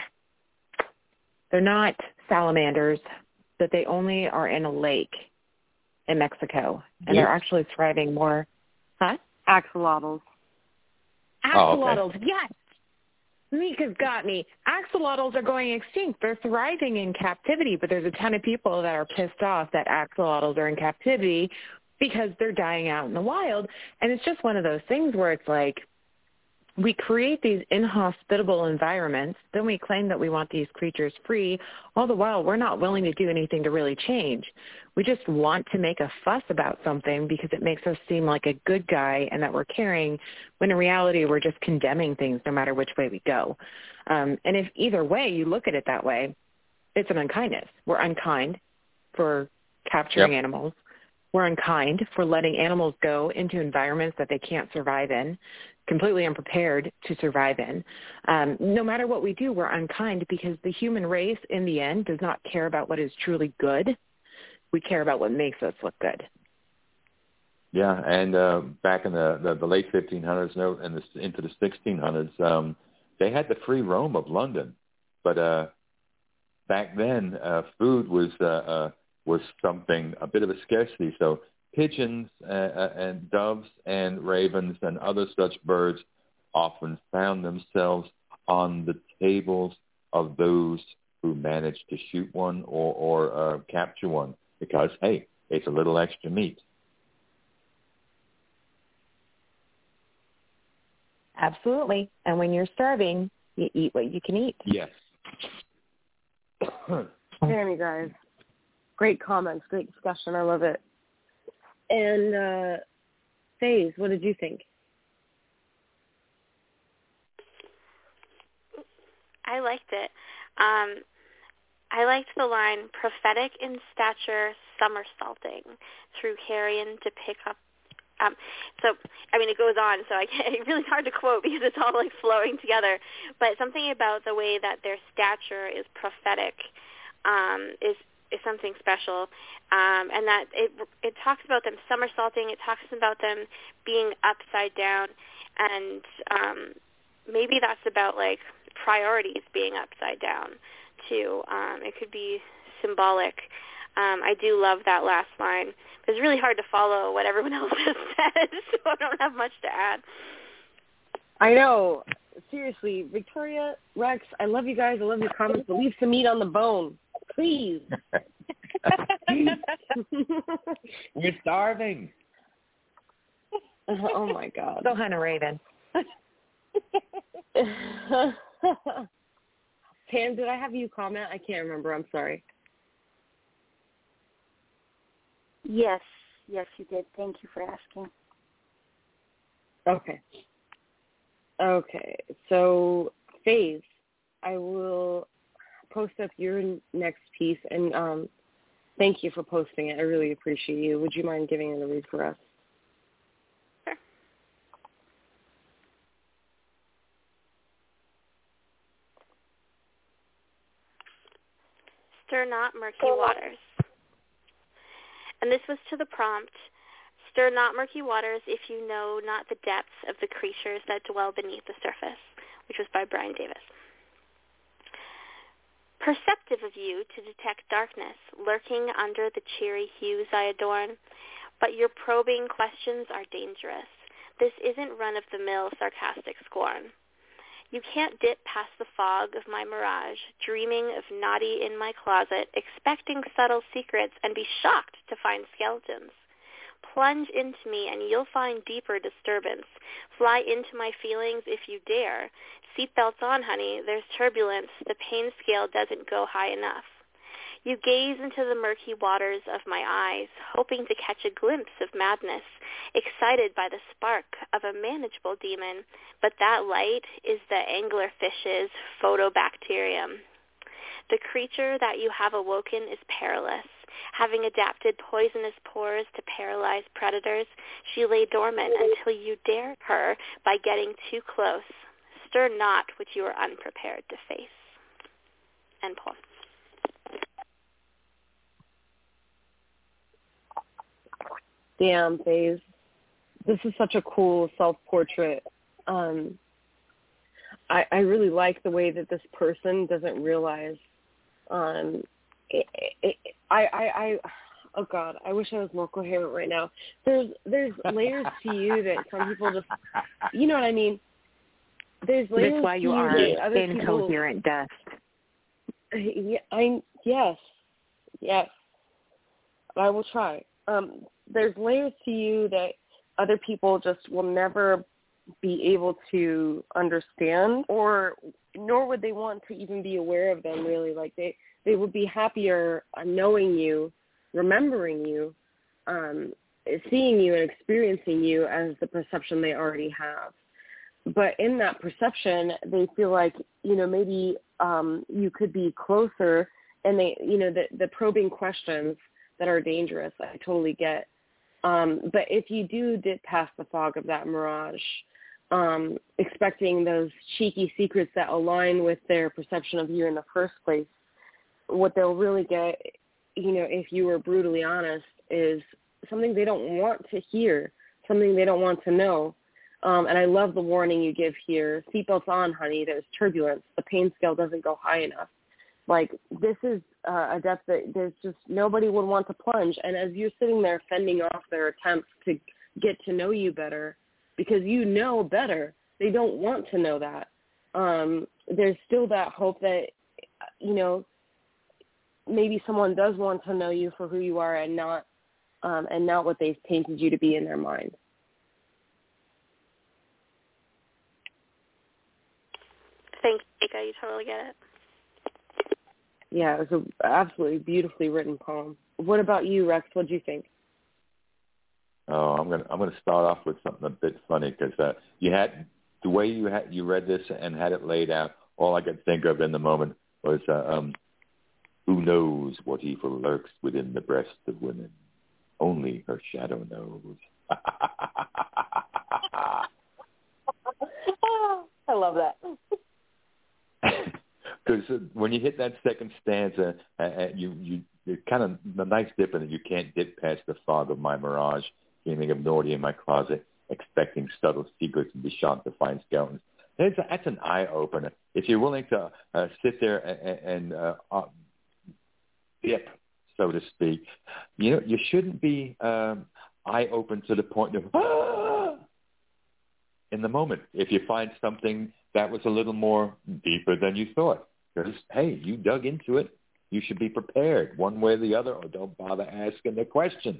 not salamanders, but they only are in a lake in Mexico, and they're actually thriving more. Huh? Axolotls. Axolotls, yes. Mika's got me. Axolotls are going extinct. They're thriving in captivity, but there's a ton of people that are pissed off that axolotls are in captivity because they're dying out in the wild. And it's just one of those things where it's like we create these inhospitable environments, then we claim that we want these creatures free. All the while, we're not willing to do anything to really change. We just want to make a fuss about something because it makes us seem like a good guy and that we're caring, when in reality we're just condemning things no matter which way we go. And if either way you look at it that way, it's an unkindness. We're unkind for capturing animals. We're unkind for letting animals go into environments that they can't survive in, completely unprepared to survive in. No matter what we do, we're unkind because the human race, in the end, does not care about what is truly good. We care about what makes us look good. Yeah, and back in the late 1500s and into the 1600s, they had the free roam of London. But back then, food was something, a bit of a scarcity. So pigeons and doves and ravens and other such birds often found themselves on the tables of those who managed to shoot one or capture one because, hey, it's a little extra meat. Absolutely. And when you're starving, you eat what you can eat. Yes. Damn, you guys. Great comments, great discussion. I love it. And Faze, what did you think? I liked it. I liked the line, prophetic in stature, somersaulting through carrion to pick up. So, I mean, it goes on, so it's really hard to quote because it's all, like, flowing together. But something about the way that their stature is prophetic is something special. And that it talks about them somersaulting. It talks about them being upside down. And maybe that's about, like, priorities being upside down too. It could be symbolic. I do love that last line. It's really hard to follow what everyone else has said, so I don't have much to add. I know. Seriously, Victoria, Rex, I love you guys. I love your comments, but leave some meat on the bone, please. We're starving. Oh my God. Go hunt a raven. Pam, did I have you comment? I can't remember. I'm sorry. Yes, you did. Thank you for asking. Okay. So, Faze, I will post up your next piece, and thank you for posting it. I really appreciate you. Would you mind giving it a read for us? Sure. Stir not murky waters. And this was to the prompt, stir not murky waters if you know not the depths of the creatures that dwell beneath the surface, which was by Brian Davis. Perceptive of you to detect darkness lurking under the cheery hues I adorn, but your probing questions are dangerous. This isn't run-of-the-mill sarcastic scorn. You can't dip past the fog of my mirage, dreaming of naughty in my closet, expecting subtle secrets, and be shocked to find skeletons. Plunge into me and you'll find deeper disturbance. Fly into my feelings if you dare. Seatbelts on, honey. There's turbulence. The pain scale doesn't go high enough. You gaze into the murky waters of my eyes, hoping to catch a glimpse of madness, excited by the spark of a manageable demon, but that light is the anglerfish's photobacterium. The creature that you have awoken is perilous. Having adapted poisonous pores to paralyze predators, she lay dormant until you dared her by getting too close. Stir not what you are unprepared to face. End poem. Damn, Faze. This is such a cool self-portrait. I really like the way that this person doesn't realize. Oh God, I wish I was more coherent right now. There's layers to you that some people just, you know what I mean? There's layers. That's why you are incoherent dust. Yes. I will try. There's layers to you that other people just will never be able to understand, nor would they want to even be aware of them, really. Like they would be happier knowing you, remembering you, seeing you and experiencing you as the perception they already have. But in that perception, they feel like, maybe you could be closer, and they, the probing questions that are dangerous, I totally get. But if you do dip past the fog of that mirage, expecting those cheeky secrets that align with their perception of you in the first place, what they'll really get, if you were brutally honest, is something they don't want to hear, something they don't want to know. And I love the warning you give here. Seatbelts on, honey. There's turbulence. The pain scale doesn't go high enough. Like, this is a depth that there's just nobody would want to plunge. And as you're sitting there fending off their attempts to get to know you better, because you know better, they don't want to know that. There's still that hope that, maybe someone does want to know you for who you are and not what they've painted you to be in their mind. Thanks, Ika. You totally get it. Yeah, it was an absolutely beautifully written poem. What about you, Rex? What do you think? Oh, I'm gonna start off with something a bit funny because you had the way you read this and had it laid out. All I could think of in the moment was, who knows what evil lurks within the breast of women? Only her shadow knows. I love that. Because when you hit that second stanza, you kind of the nice dip in it. You can't dip past the fog of my mirage, dreaming of Nordy in my closet, expecting subtle secrets and be shocked to find skeletons. That's an eye opener. If you're willing to sit there and dip, so to speak, you shouldn't be eye open to the point of in the moment. If you find something that was a little more deeper than you thought, because hey, you dug into it, you should be prepared one way or the other, or don't bother asking the question.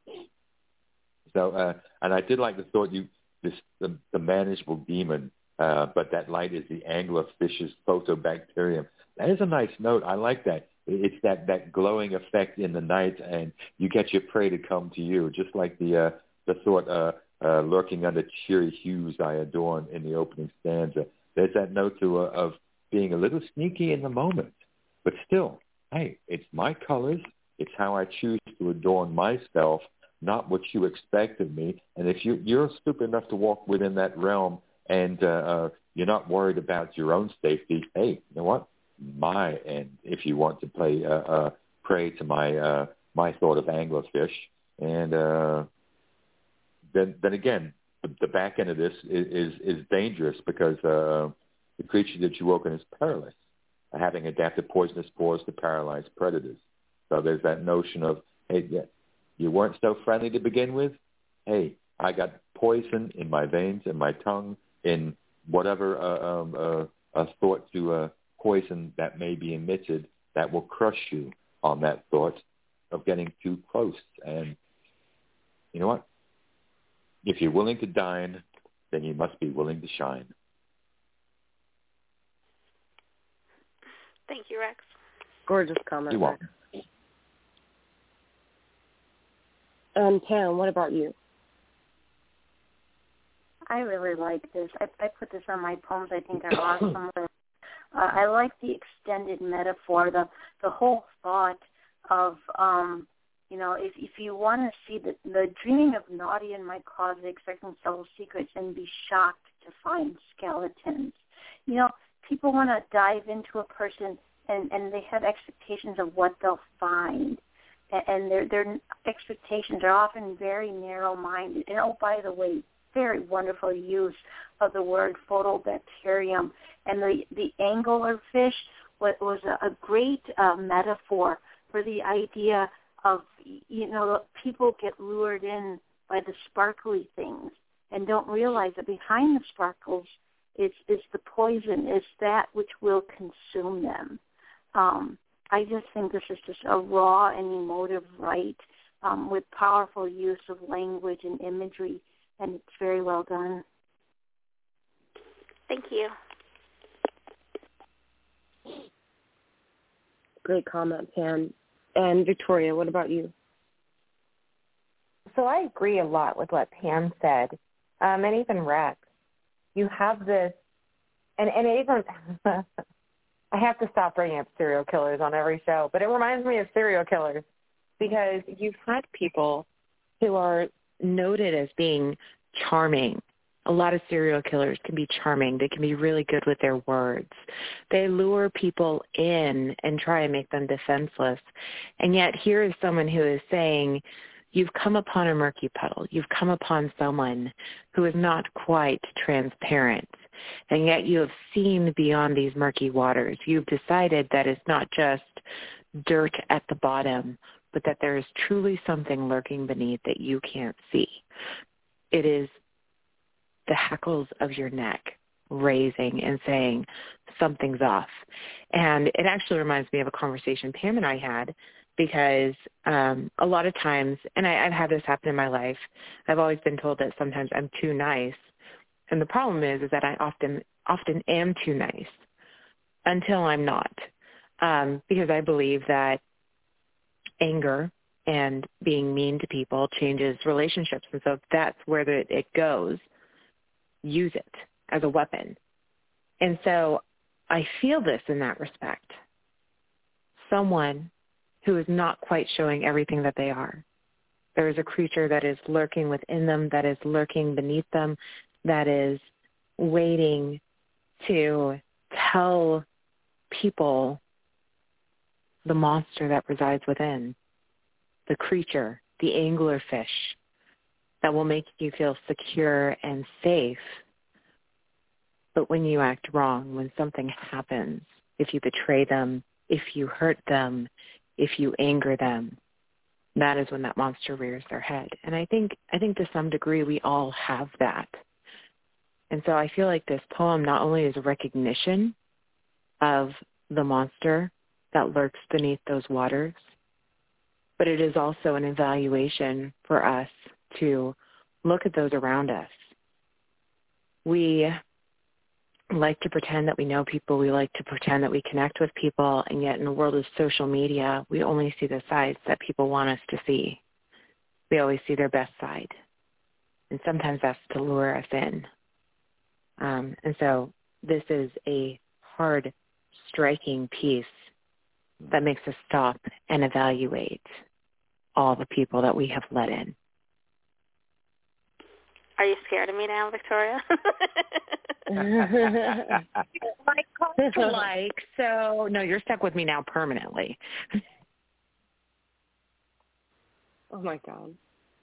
So, and I did like the thought the manageable demon, but that light is the anglerfish's photobacterium. That is a nice note. I like that. It's that glowing effect in the night, and you get your prey to come to you, just like the thought lurking under cheery hues I adorn in the opening stanza. There's that note of being a little sneaky in the moment, but still, hey, it's my colors. It's how I choose to adorn myself, not what you expect of me. And if you're stupid enough to walk within that realm and you're not worried about your own safety, hey, you know what? My end, if you want to play prey to my thought of anglerfish, and then again, the back end of this is dangerous because the creature that you woken is perilous, having adapted poisonous spores to paralyze predators. So there's that notion of, hey, yeah, you weren't so friendly to begin with. Hey, I got poison in my veins, in my tongue, in whatever a thought to poison that may be emitted that will crush you on that thought of getting too close. And you know what? If you're willing to dine, then you must be willing to shine. Thank you, Rex. Gorgeous comment. You're welcome. Pam, what about you? I really like this. I put this on my poems. I think are awesome. I like the extended metaphor, the whole thought of, if you want to see the dreaming of Naughty in my closet, expecting subtle secrets, and be shocked to find skeletons. People want to dive into a person, and they have expectations of what they'll find. And their expectations are often very narrow-minded. And, oh, by the way, very wonderful use of the word photobacterium. And the anglerfish was a great metaphor for the idea of, people get lured in by the sparkly things and don't realize that behind the sparkles is the poison, is that which will consume them. I just think this is just a raw and emotive write with powerful use of language and imagery, and it's very well done. Thank you. Great comment, Pam. And Victoria, what about you? So I agree a lot with what Pam said, and even Rex. You have this, and even I have to stop bringing up serial killers on every show, but it reminds me of serial killers because you've had people who are noted as being charming. A lot of serial killers can be charming. They can be really good with their words. They lure people in and try and make them defenseless. And yet here is someone who is saying, you've come upon a murky puddle. You've come upon someone who is not quite transparent. And yet you have seen beyond these murky waters. You've decided that it's not just dirt at the bottom, but that there is truly something lurking beneath that you can't see. It is the hackles of your neck raising and saying something's off. And it actually reminds me of a conversation Pam and I had because a lot of times, and I've had this happen in my life, I've always been told that sometimes I'm too nice. And the problem is that I often am too nice until I'm not, because I believe that anger and being mean to people changes relationships. And so if that's where it goes, use it as a weapon. And so I feel this in that respect. Someone who is not quite showing everything that they are. There is a creature that is lurking within them, that is lurking beneath them, that is waiting to tell people the monster that resides within, the creature, the anglerfish, that will make you feel secure and safe. But when you act wrong, when something happens, if you betray them, if you hurt them, if you anger them, that is when that monster rears their head. And I think to some degree we all have that. And so I feel like this poem not only is a recognition of the monster that lurks beneath those waters, but it is also an evaluation for us to look at those around us. We like to pretend that we know people. We like to pretend that we connect with people. And yet in the world of social media, we only see the sides that people want us to see. We always see their best side. And sometimes that's to lure us in. And so this is a hard, striking piece that makes us stop and evaluate all the people that we have let in. Are you scared of me now, Victoria? Like, so no, you're stuck with me now permanently. Oh my God.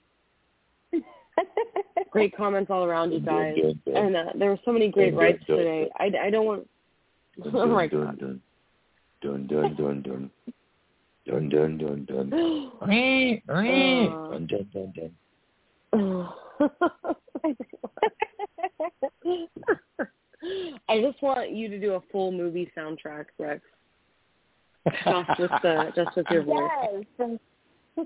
Great comments all around, you guys. And there were so many great rights today. I don't want. Oh my God. Dun dun dun dun dun dun dun dun dun dun dun. I just want you to do a full movie soundtrack, Rex. Just with your voice. Yes.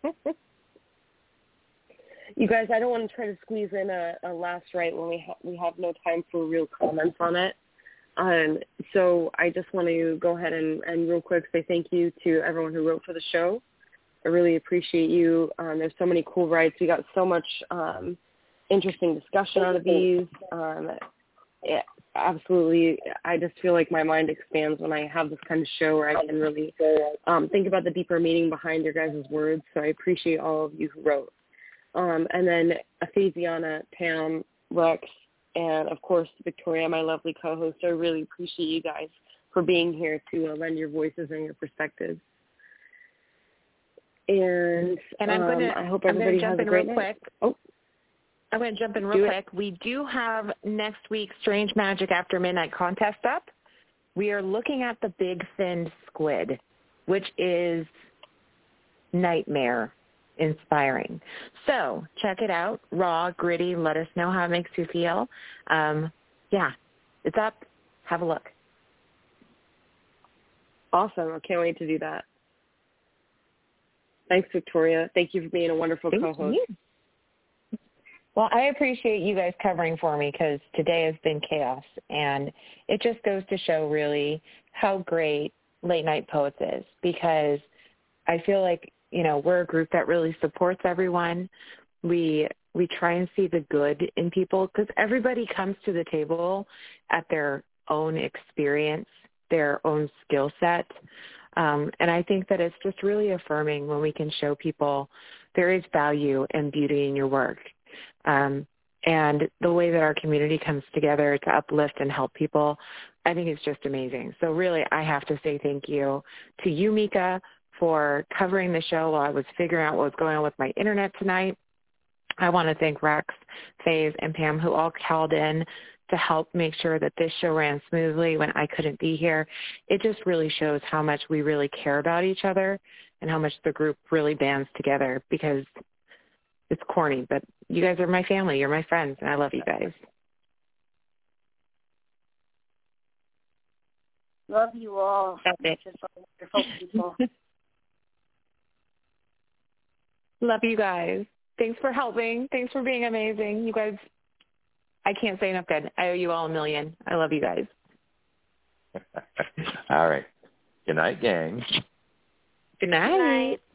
You guys, I don't want to try to squeeze in a last right when we have no time for real comments on it. So I just want to go ahead and real quick say thank you to everyone who wrote for the show. I really appreciate you. There's so many cool writes. We got so much interesting discussion out of these. Yeah, absolutely. I just feel like my mind expands when I have this kind of show where I can really think about the deeper meaning behind your guys' words. So I appreciate all of you who wrote. And then Ephesiana, Pam, Rex, and, of course, Victoria, my lovely co-host. I really appreciate you guys for being here to lend your voices and your perspectives. And I hope everybody has a great night. Oh. I'm going to jump in real quick. We do have next week's Strange Magic After Midnight contest up. We are looking at the big finned squid, which is nightmare inspiring. So check it out. Raw, gritty. Let us know how it makes you feel. Yeah, it's up. Have a look. Awesome. I can't wait to do that. Thanks, Victoria. Thank you for being a wonderful co-host. Well, I appreciate you guys covering for me because today has been chaos, and it just goes to show really how great Late Night Poets is, because I feel like, you know, we're a group that really supports everyone. We try and see the good in people because everybody comes to the table at their own experience, their own skill set. And I think that it's just really affirming when we can show people there is value and beauty in your work. And the way that our community comes together to uplift and help people, I think it's just amazing. So really, I have to say thank you to you, Mika, for covering the show while I was figuring out what was going on with my internet tonight. I want to thank Rex, Faze, and Pam, who all called in to help make sure that this show ran smoothly when I couldn't be here. It just really shows how much we really care about each other and how much the group really bands together, because it's corny, but you guys are my family. You're my friends, and I love you guys. Love you all. That's just wonderful people. Love you guys. Thanks for helping. Thanks for being amazing. You guys, I can't say enough good. I owe you all $1 million. I love you guys. All right. Good night, gang. Good night. Good night.